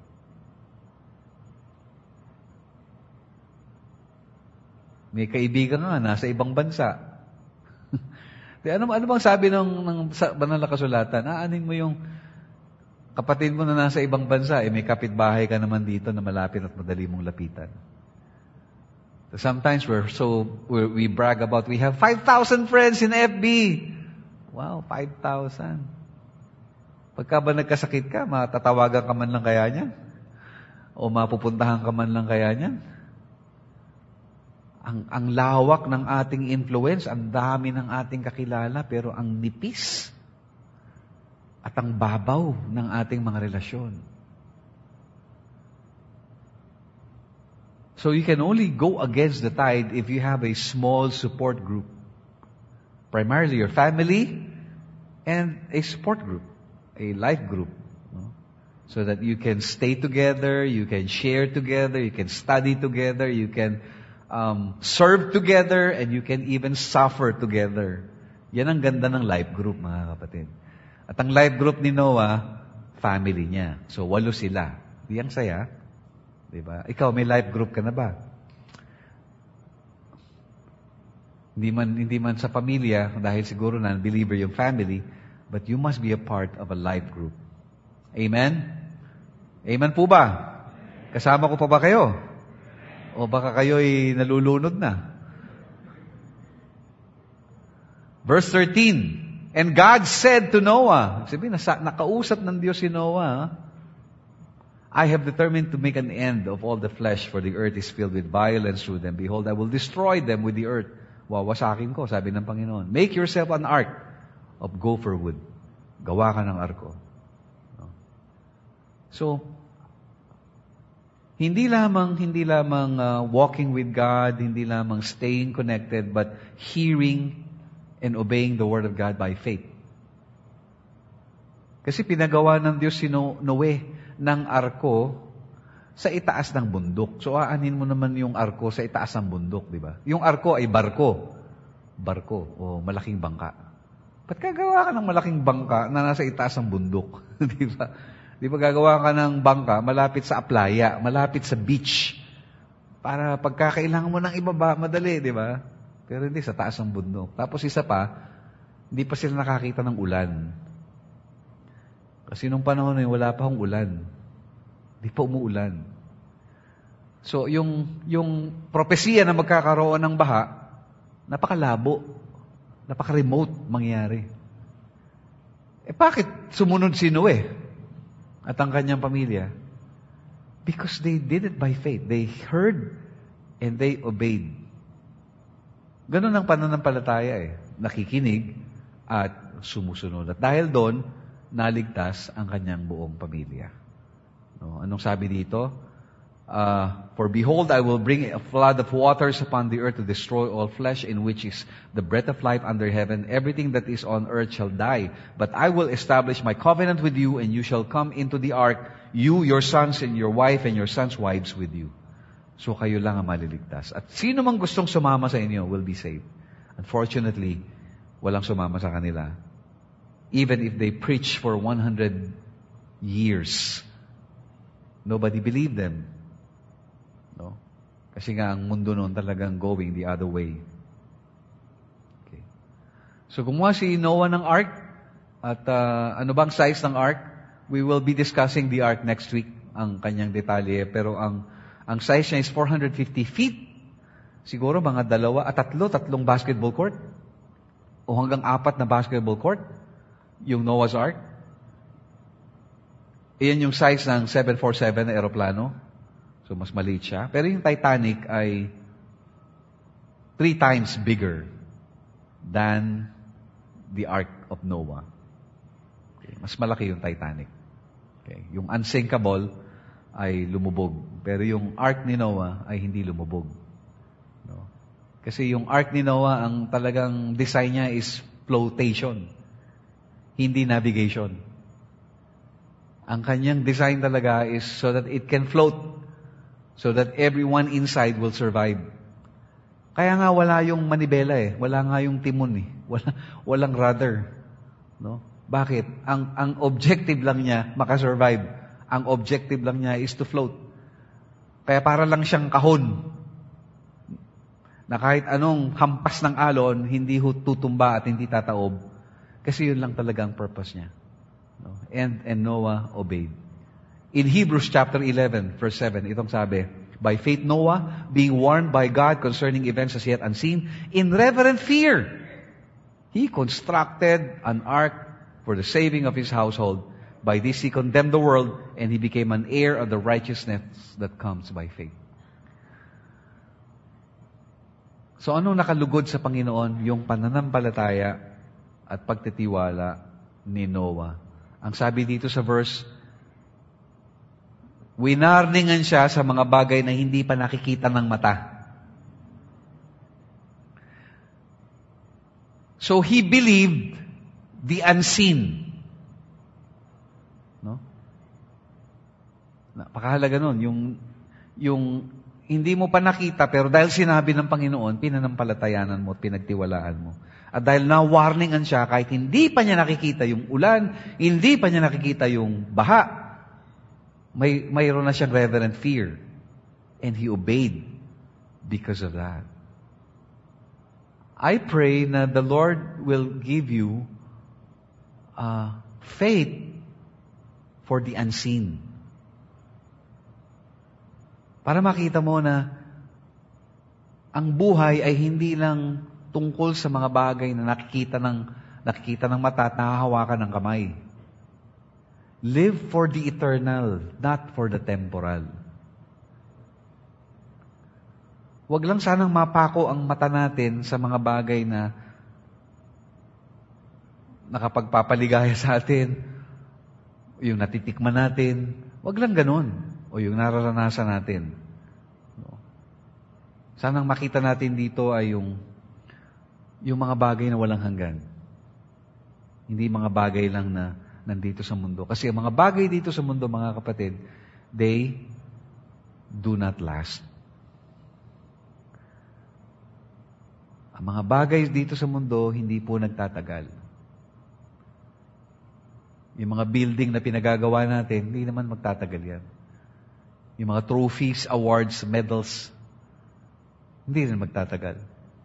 May kaibigan nga, nasa ibang bansa. ano bang sabi ng banal na kasulatan? Aanin mo yung kapatid mo na nasa ibang bansa, may kapitbahay ka naman dito na malapit at madali mong lapitan. So sometimes we brag about, we have 5,000 friends in FB. Wow, 5,000. Pagka ba nagkasakit ka, matatawagan ka man lang kaya niyan? O mapupuntahan ka man lang kaya niyan? Ang lawak ng ating influence, ang dami ng ating kakilala, pero ang nipis at ang babaw ng ating mga relasyon. So you can only go against the tide if you have a small support group. Primarily your family and a support group. A life group, no? So that you can stay together, you can share together, you can study together, you can serve together, and you can even suffer together. Yan ang ganda ng life group, mga kapatid. At ang life group ni Noah, family niya. So 8 sila. Di ang saya. Diba? Ikaw, may life group ka na ba? Hindi man sa pamilya, dahil siguro na believer yung family, but you must be a part of a life group. Amen? Amen po ba? Kasama ko pa ba kayo? O baka kayo'y nalulunod na? Verse 13, and God said to Noah, sabihin, nakausap ng Diyos si Noah, I have determined to make an end of all the flesh, for the earth is filled with violence through them. Behold, I will destroy them with the earth. Wawasakin ko, sabi ng Panginoon. Make yourself an ark of gopher wood. Gawa ka ng arko. So, hindi lamang walking with God, hindi lamang staying connected, but hearing and obeying the Word of God by faith. Kasi pinagawa ng Diyos si Noe ng arko sa itaas ng bundok. So, aanin mo naman yung arko sa itaas ng bundok, di ba? Yung arko ay barko. Barko o malaking bangka. Ba't gagawa ka ng malaking bangka na nasa itaas ng bundok? Di ba? Di ba gagawa ka ng bangka malapit sa aplaya, malapit sa beach, para pagkakailangan mo ng ibaba, madali, di ba? Pero hindi, sa taas ng bundok. Tapos isa pa, hindi pa sila nakakita ng ulan. Kasi nung panahon na yun, wala pa hong ulan. Hindi pa umuulan. So, yung propesiya na magkakaroon ng baha, napakalabo, napaka-remote mangyari. Bakit sumunod si Noe at ang kanyang pamilya? Because they did it by faith. They heard and they obeyed. Ganun ang pananampalataya nakikinig at sumusunod. At dahil doon, naligtas ang kanyang buong pamilya. No, anong sabi dito? For behold, I will bring a flood of waters upon the earth to destroy all flesh, in which is the breath of life under heaven. Everything that is on earth shall die. But I will establish my covenant with you, and you shall come into the ark, you, your sons, and your wife, and your sons' wives with you. So kayo lang ang maliligtas. At sino mang gustong sumama sa inyo will be saved. Unfortunately, walang sumama sa kanila. Even if they preach for 100 years, nobody believed them. No? Kasi nga ang mundo noon talagang going the other way. Okay. So gumawa si Noah ng ark. At ano bang size ng ark? We will be discussing the ark next week, ang kanyang detalye. Pero ang size niya is 450 feet. Siguro mga tatlong basketball court. O hanggang 4 na basketball court. Yung Noah's Ark. Iyan yung size ng 747 na aeroplano. So, mas maliit siya. Pero yung Titanic ay 3 times bigger than the Ark of Noah. Okay. Mas malaki yung Titanic. Okay. Yung unsinkable ay lumubog. Pero yung Ark ni Noah ay hindi lumubog. No? Kasi yung Ark ni Noah, ang talagang design niya is flotation. Hindi navigation. Ang kanyang design talaga is so that it can float. So that everyone inside will survive. Kaya nga wala yung manibela Wala nga yung timon Walang rudder. No? Bakit? Ang objective lang niya, makasurvive. Ang objective lang niya is to float. Kaya para lang siyang kahon. Na kahit anong hampas ng alon, hindi tutumba at hindi tataob. Kasi yun lang talaga ang purpose niya. No? And Noah obeyed. In Hebrews chapter 11, verse 7, itong sabi, by faith Noah, being warned by God concerning events as yet unseen, in reverent fear, he constructed an ark for the saving of his household. By this he condemned the world, and he became an heir of the righteousness that comes by faith. So anong nakalugod sa Panginoon? Yung pananampalataya at pagtitiwala ni Noah. Ang sabi dito sa verse, winarningan siya sa mga bagay na hindi pa nakikita ng mata. So he believed the unseen. No? Napakahalaga nun. Yung hindi mo pa nakita, pero dahil sinabi ng Panginoon, pinanampalatayanan mo at pinagtiwalaan mo. At dahil na-warningan siya, kahit hindi pa niya nakikita yung ulan, hindi pa niya nakikita yung baha, mayroon na siyang reverent fear. And he obeyed because of that. I pray na the Lord will give you faith for the unseen. Para makita mo na ang buhay ay hindi lang tungkol sa mga bagay na nakikita ng mata at nahahawakan ng kamay. Live for the eternal, not for the temporal. Huwag lang sanang mapako ang mata natin sa mga bagay na nakapagpapaligaya sa atin, yung natitikman natin. Huwag lang ganun. O yung nararanasan natin. Sanang makita natin dito ay yung mga bagay na walang hanggan. Hindi mga bagay lang na nandito sa mundo. Kasi ang mga bagay dito sa mundo, mga kapatid, they do not last. Ang mga bagay dito sa mundo, hindi po nagtatagal. Yung mga building na pinagagawa natin, hindi naman magtatagal yan. Yung mga trophies, awards, medals, hindi rin magtatagal.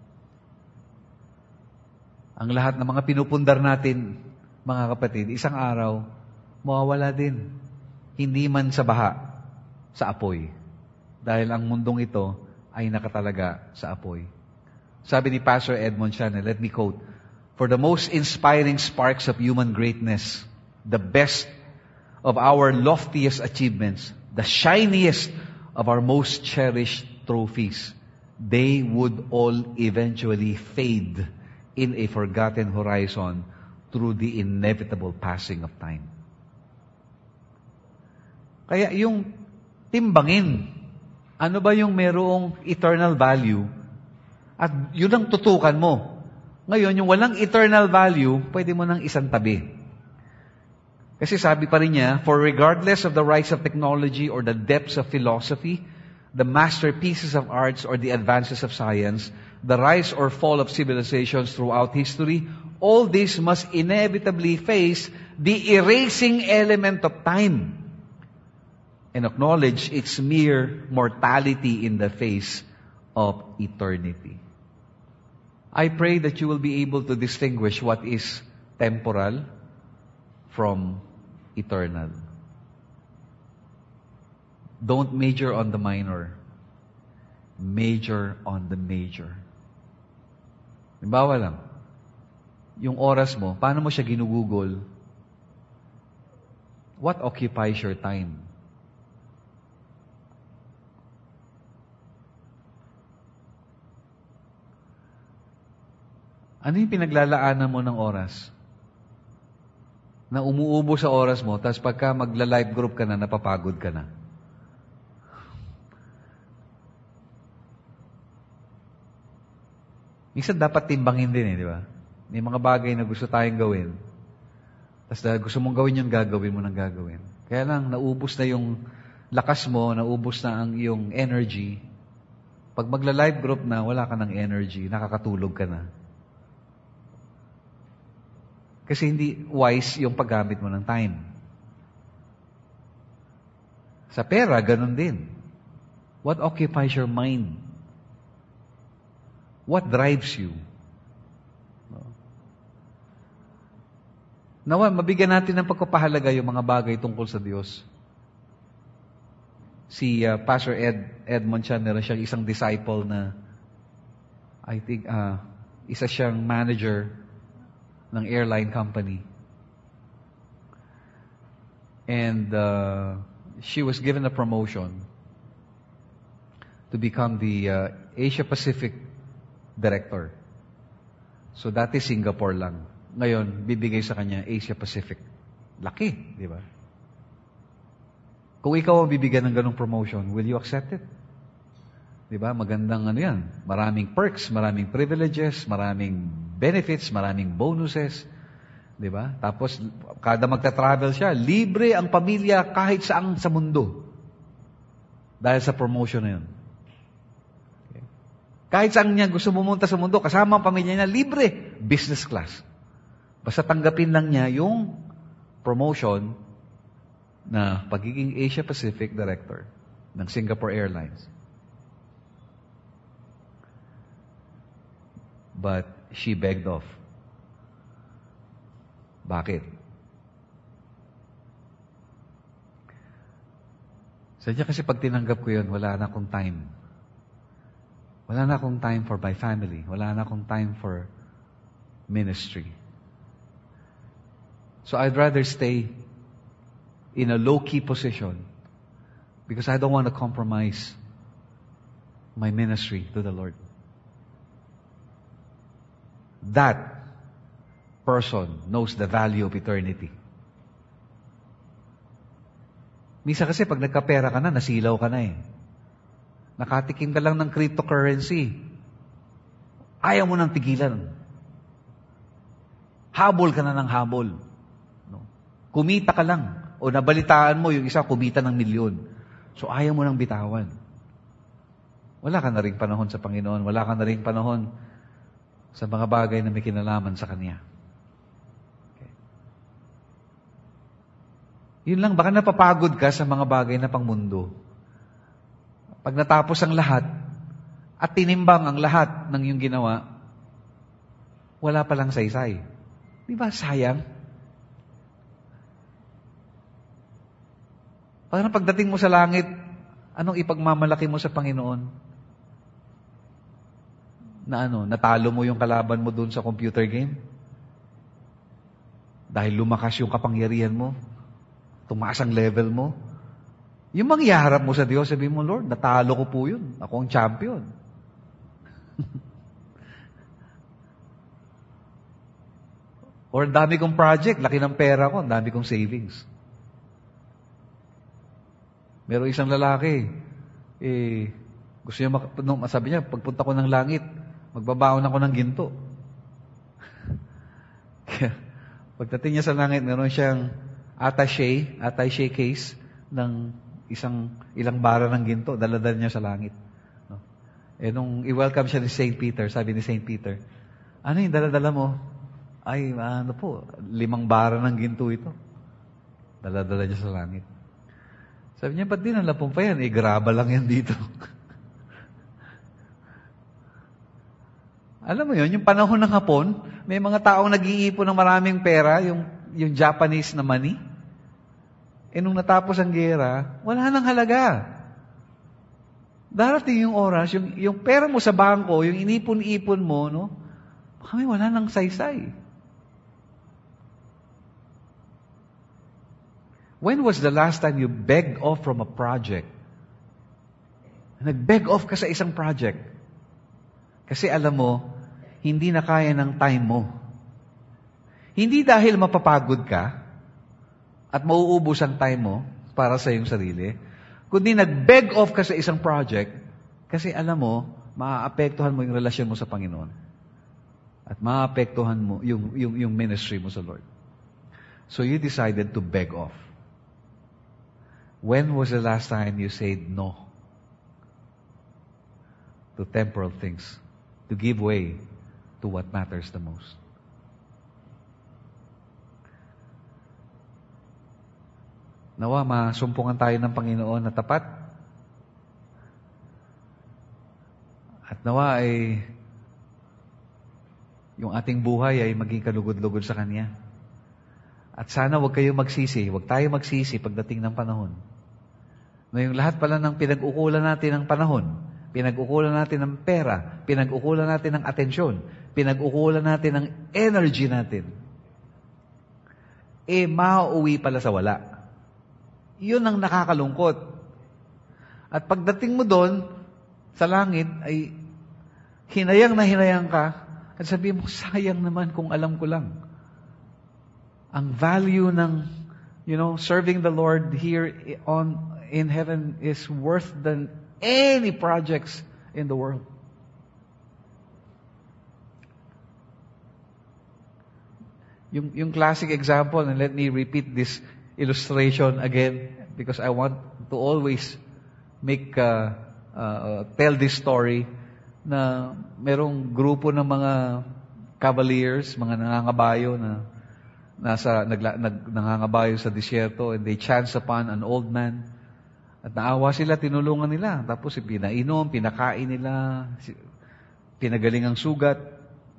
Ang lahat ng mga pinupundar natin, mga kapatid, isang araw, mawawala din. Hindi man sa baha, sa apoy. Dahil ang mundong ito ay nakatalaga sa apoy. Sabi ni Pastor Edmond Chanel, let me quote, "For the most inspiring sparks of human greatness, the best of our loftiest achievements, the shiniest of our most cherished trophies, they would all eventually fade in a forgotten horizon through the inevitable passing of time." Kaya yung timbangin, ano ba yung merong eternal value, at yun ang tutukan mo. Ngayon, yung walang eternal value, pwede mo nang isang tabi. Kasi sabi pa rin niya, "For regardless of the rise of technology or the depths of philosophy, the masterpieces of arts or the advances of science, the rise or fall of civilizations throughout history, all this must inevitably face the erasing element of time and acknowledge its mere mortality in the face of eternity." I pray that you will be able to distinguish what is temporal from eternal. Don't major on the minor. Major on the major. Halimbawa lang, yung oras mo, paano mo siya ginugugol? What occupies your time? Ano yung pinaglalaanan mo ng oras? Na umuubo sa oras mo, tapos pagka magla-live group ka na, napapagod ka na. Minsan dapat timbangin din di ba? May mga bagay na gusto tayong gawin. Tapos dahil gusto mong gawin yun, gagawin mo ng gagawin. Kaya lang, naubos na yung lakas mo, naubos na ang iyong energy. Pag magla-live group na, wala ka ng energy, nakakatulog ka na. Kasi hindi wise yung paggamit mo ng time. Sa pera, ganun din. What occupies your mind? What drives you? Nawa, mabigyan natin ng pagpapahalaga yung mga bagay tungkol sa Diyos. Si Pastor Edmond Chan, meron siyang isang disciple na I think isa siyang manager ng airline company. And she was given a promotion to become the Asia Pacific director. So dati Singapore lang. Ngayon, bibigay sa kanya Asia Pacific. Laki, di ba? Kung ikaw ang bibigyan ng ganong promotion, will you accept it? Di ba? Magandang ano yan. Maraming perks, maraming privileges, maraming benefits, maraming bonuses. Di ba? Tapos, kada magta-travel siya, libre ang pamilya kahit saan sa mundo. Dahil sa promotion na yun. Okay. Kahit saan niya gusto pumunta sa mundo, kasama ang pamilya niya, libre. Business class. Basta tanggapin lang niya yung promotion na pagiging Asia Pacific Director ng Singapore Airlines. but she begged off. Bakit? Sadya kasi pag tinanggap ko yun, wala na akong time. Wala na akong time for my family. Wala na akong time for ministry. So I'd rather stay in a low-key position because I don't want to compromise my ministry to the Lord. That person knows the value of eternity. Misa kasi pag nagkapera ka na, nasilaw ka na eh. Nakatikim ka lang ng cryptocurrency. Ayaw mo nang tigilan. Habol ka na ng habol. No? Kumita ka lang. O nabalitaan mo, yung isa kumita ng milyon. So ayaw mo nang bitawan. Wala ka na ring panahon sa Panginoon. Wala ka na ring panahon sa mga bagay na may kinalaman sa Kanya. Okay. Yun lang, baka napapagod ka sa mga bagay na pangmundo. Pag natapos ang lahat, at tinimbang ang lahat ng iyong ginawa, wala palang saysay. Di ba sayang? Parang pagdating mo sa langit, anong ipagmamalaki mo sa Panginoon? Na natalo mo yung kalaban mo dun sa computer game? Dahil lumakas yung kapangyarihan mo? Tumaas ang level mo? Yung mangyaharap mo sa Diyos, sabi mo, Lord, natalo ko po yun. Ako ang champion. Or dami kong project, laki ng pera ko, dami kong savings. Meron isang lalaki, gusto niya, sabi niya, pagpunta ko ng langit, magbabaon ako ng ginto. Kaya, pagdating niya sa langit, meron siyang attaché case ng ilang bara ng ginto, daladala niya sa langit. No? Nung i-welcome siya ni St. Peter, sabi ni St. Peter, ano yung daladala mo? Ay, 5 bara ng ginto ito. Daladala niya sa langit. Sabi niya, ba't dinala po pa yan? Graba lang yan dito. Alam mo yun, yung panahon ng Hapon, may mga taong nag-iipon ng maraming pera, yung Japanese na money. Nung natapos ang gera, wala nang halaga. Darating yung oras, yung pera mo sa bangko, yung inipon-ipon mo, no? Kami wala nang saysay. When was the last time you begged off from a project? Nag-beg off ka sa isang project. Kasi alam mo, hindi na kaya ng time mo. Hindi dahil mapapagod ka at mauubos ang time mo para sa iyong sarili, kundi nag-beg off ka sa isang project kasi alam mo, maaapektuhan mo yung relasyon mo sa Panginoon. At maaapektuhan mo yung ministry mo sa Lord. So you decided to beg off. When was the last time you said no to temporal things, to give way to what matters the most? Nawa, masumpungan tayo ng Panginoon na tapat. At nawa ay yung ating buhay ay maging kalugod-lugod sa Kanya. At sana huwag kayo magsisi, huwag tayo magsisi pagdating ng panahon. Na yung lahat pala ng pinag-ukulan natin ng panahon, pinag-ukulan natin ng pera, pinag-ukulan natin ng atensyon, pinag-ukulan natin ng energy natin, mauuwi pala sa wala. Yun ang nakakalungkot. At pagdating mo doon, sa langit, ay hinayang na hinayang ka, at sabihin mo, sayang naman kung alam ko lang. Ang value ng, serving the Lord here in heaven is worth than any projects in the world. Yung classic example, and let me repeat this illustration again because I want to always tell this story na merong grupo ng mga cavaliers, mga nangangabayo na nangangabayo sa disyerto, and they chance upon an old man. At naawa sila, tinulungan nila. Tapos pinainom, pinakain nila, pinagaling ang sugat.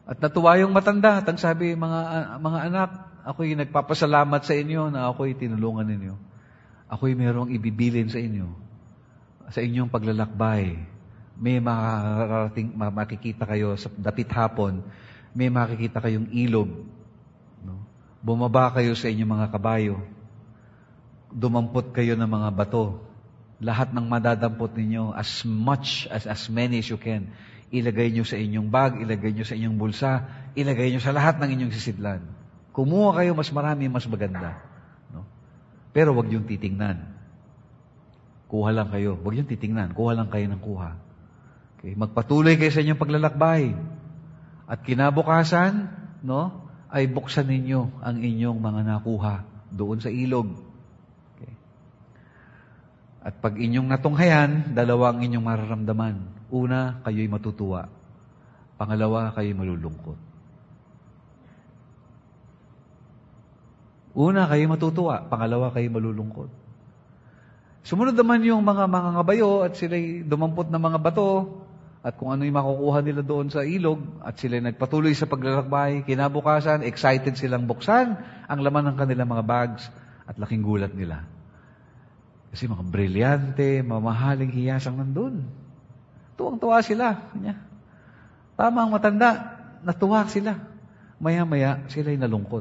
At natuwa yung matanda at ang sabi, mga anak, ako'y nagpapasalamat sa inyo na ako'y tinulungan ninyo. Ako'y mayroong ibibilin sa inyo. Sa inyong paglalakbay, may makikita kayo sa dapit hapon, may makikita kayong ilog. No? Bumaba kayo sa inyong mga kabayo. Dumampot kayo ng mga bato. Lahat ng madadampot ninyo, as many as you can, ilagay nyo sa inyong bag, ilagay nyo sa inyong bulsa, ilagay nyo sa lahat ng inyong sisidlan. Kumuha kayo mas marami, mas maganda. No? Pero wag yung titingnan. Kuha lang kayo. Wag yung titingnan. Kuha lang kayo ng kuha. Okay? Magpatuloy kayo sa inyong paglalakbay. At kinabukasan, no, ay buksan ninyo ang inyong mga nakuha doon sa ilog. Okay? At pag inyong natunghayan, dalawa ang inyong mararamdaman. Una, kayo'y matutuwa. Pangalawa, kayo'y malulungkot. Una, kayo'y matutuwa. Pangalawa, kayo'y malulungkot. Sumunod naman yung mga ngabayo at sila'y dumampot ng mga bato at kung ano yung makukuha nila doon sa ilog at sila'y nagpatuloy sa paglalakbay. Kinabukasan, excited silang buksan ang laman ng kanilang mga bags at laking gulat nila. Kasi mga brilyante, mamahaling hiyasang nandun. Tuwang-tuwa sila. Tama ang matanda, natuwa sila. Maya-maya, sila'y nalungkot.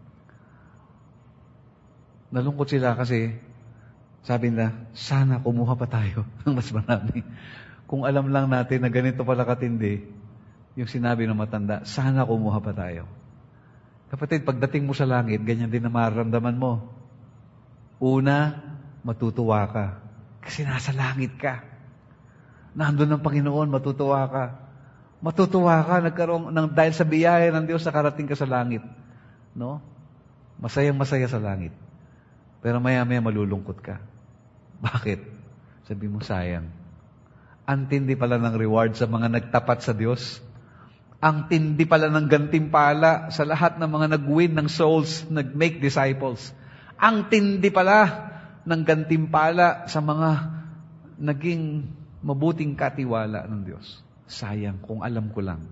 Nalungkot sila kasi sabi nila, sana kumuha pa tayo ng mas marami. Kung alam lang natin na ganito pala katindi, yung sinabi ng matanda, sana kumuha pa tayo. Kapatid, pagdating mo sa langit, ganyan din na mararamdaman mo. Una, matutuwa ka. Kasi nasa langit ka. Nandun ang Panginoon, matutuwa ka. Matutuwa ka, dahil sa biyaya ng Diyos, nakarating ka sa langit. No? Masayang-masaya sa langit. Pero maya-maya malulungkot ka. Bakit? Sabi mo, sayang. Ang tindi pala ng reward sa mga nagtapat sa Diyos. Ang tindi pala ng gantimpala sa lahat ng mga nag-win ng souls, nag-make disciples. Ang tindi pala ng gantimpala sa mga naging mabuting katiwala ng Diyos. Sayang, kung alam ko lang.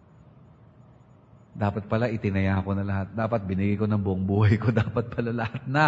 Dapat pala itinaya ko na lahat. Dapat binigay ko ng buong buhay ko. Dapat pala lahat na.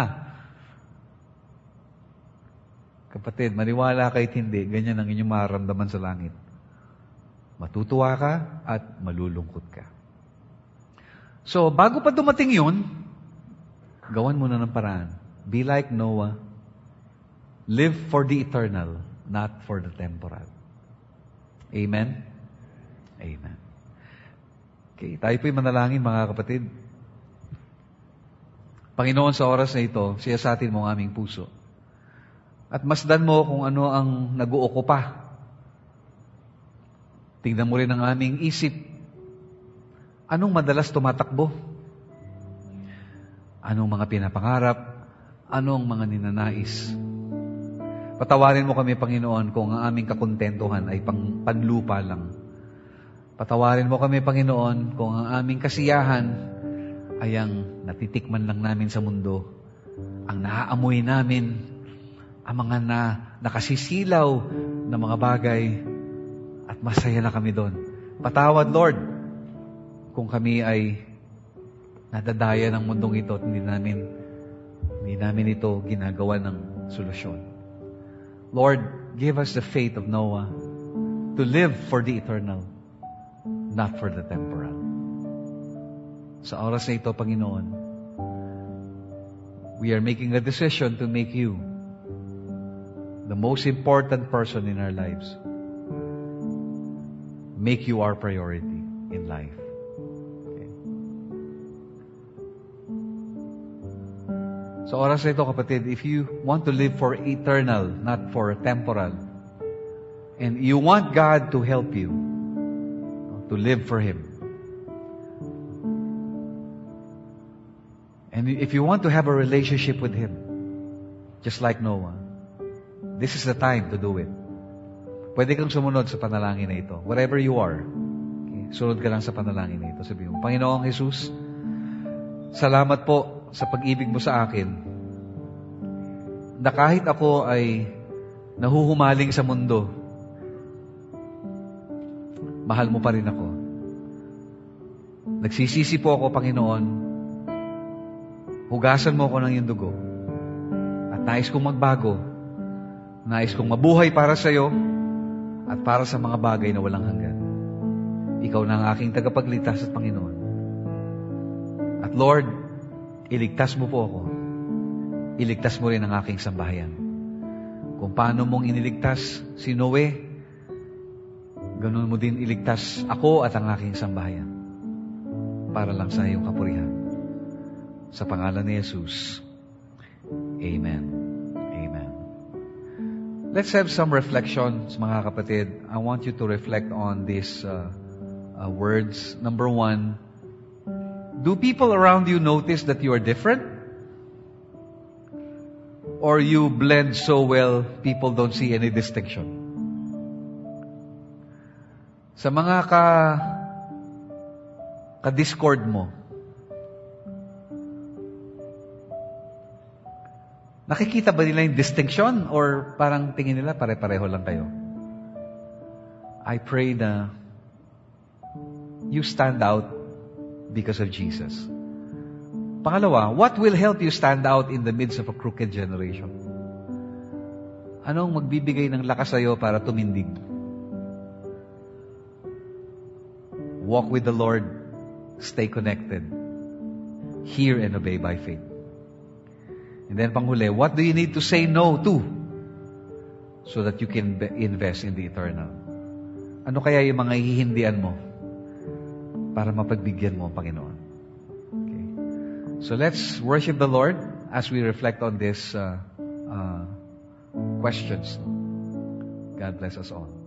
Kapatid, maniwala kahit hindi, ganyan ang inyong mararamdaman sa langit. Matutuwa ka at malulungkot ka. So, bago pa dumating yun, gawan mo na ng paraan. Be like Noah. Live for the eternal, not for the temporal. Amen? Amen. Okay, tayo po'y manalangin, mga kapatid. Panginoon, sa oras na ito, siyasatin mo ang aming puso. At masdan mo kung ano ang nag-uukupa. Tingnan mo rin ang aming isip. Anong madalas tumatakbo? Anong mga pinapangarap? Anong mga ninanais? Patawarin mo kami, Panginoon, kung ang aming kakontentuhan ay panlupa lang. Patawarin mo kami, Panginoon, kung ang aming kasiyahan ay ang natitikman lang namin sa mundo. Ang naaamoy namin, ang mga nakasisilaw na mga bagay at masaya na kami doon. Patawad, Lord, kung kami ay nadadaya ng mundong ito at hindi namin ito ginagawa ng solusyon. Lord, give us the faith of Noah to live for the eternal, not for the temporal. Sa oras na ito, Panginoon, we are making a decision to make you the most important person in our lives. Make you our priority in life. Okay. Sa oras na ito, kapatid, if you want to live for eternal, not for temporal, and you want God to help you to live for Him, and if you want to have a relationship with Him, just like Noah, this is the time to do it. Pwede kang sumunod sa panalangin na ito. Wherever you are, okay, sunod ka lang sa panalangin na ito. Sabi mo, Panginoong Jesus, salamat po sa pag-ibig mo sa akin na kahit ako ay nahuhumaling sa mundo, mahal mo pa rin ako. Nagsisisi po ako, Panginoon. Hugasan mo ako ng iyong dugo. At nais kong magbago. Nais kong mabuhay para sa iyo at para sa mga bagay na walang hanggan. Ikaw na ang aking tagapagligtas at Panginoon. At Lord, iligtas mo po ako. Iligtas mo rin ang aking sambahayan. Kung paano mong iniligtas si Noe, ganun mo din iligtas ako at ang aking sambahayan. Para lang sa iyong kapurihan. Sa pangalan ni Jesus. Amen. Amen. Let's have some reflections, mga kapatid. I want you to reflect on these words. Number 1, do people around you notice that you are different? Or you blend so well, people don't see any distinction? Sa mga ka-discord mo, nakikita ba nila yung distinction? Or parang tingin nila pare-pareho lang kayo? I pray na you stand out because of Jesus. Pangalawa, what will help you stand out in the midst of a crooked generation? Anong magbibigay ng lakas sa'yo para tumindig? Walk with the Lord. Stay connected. Hear and obey by faith. And then panghuli, what do you need to say no to so that you can invest in the eternal? Ano kaya yung mga hihindian mo para mapagbigyan mo ang Panginoon? Okay. So let's worship the Lord as we reflect on these questions. God bless us all.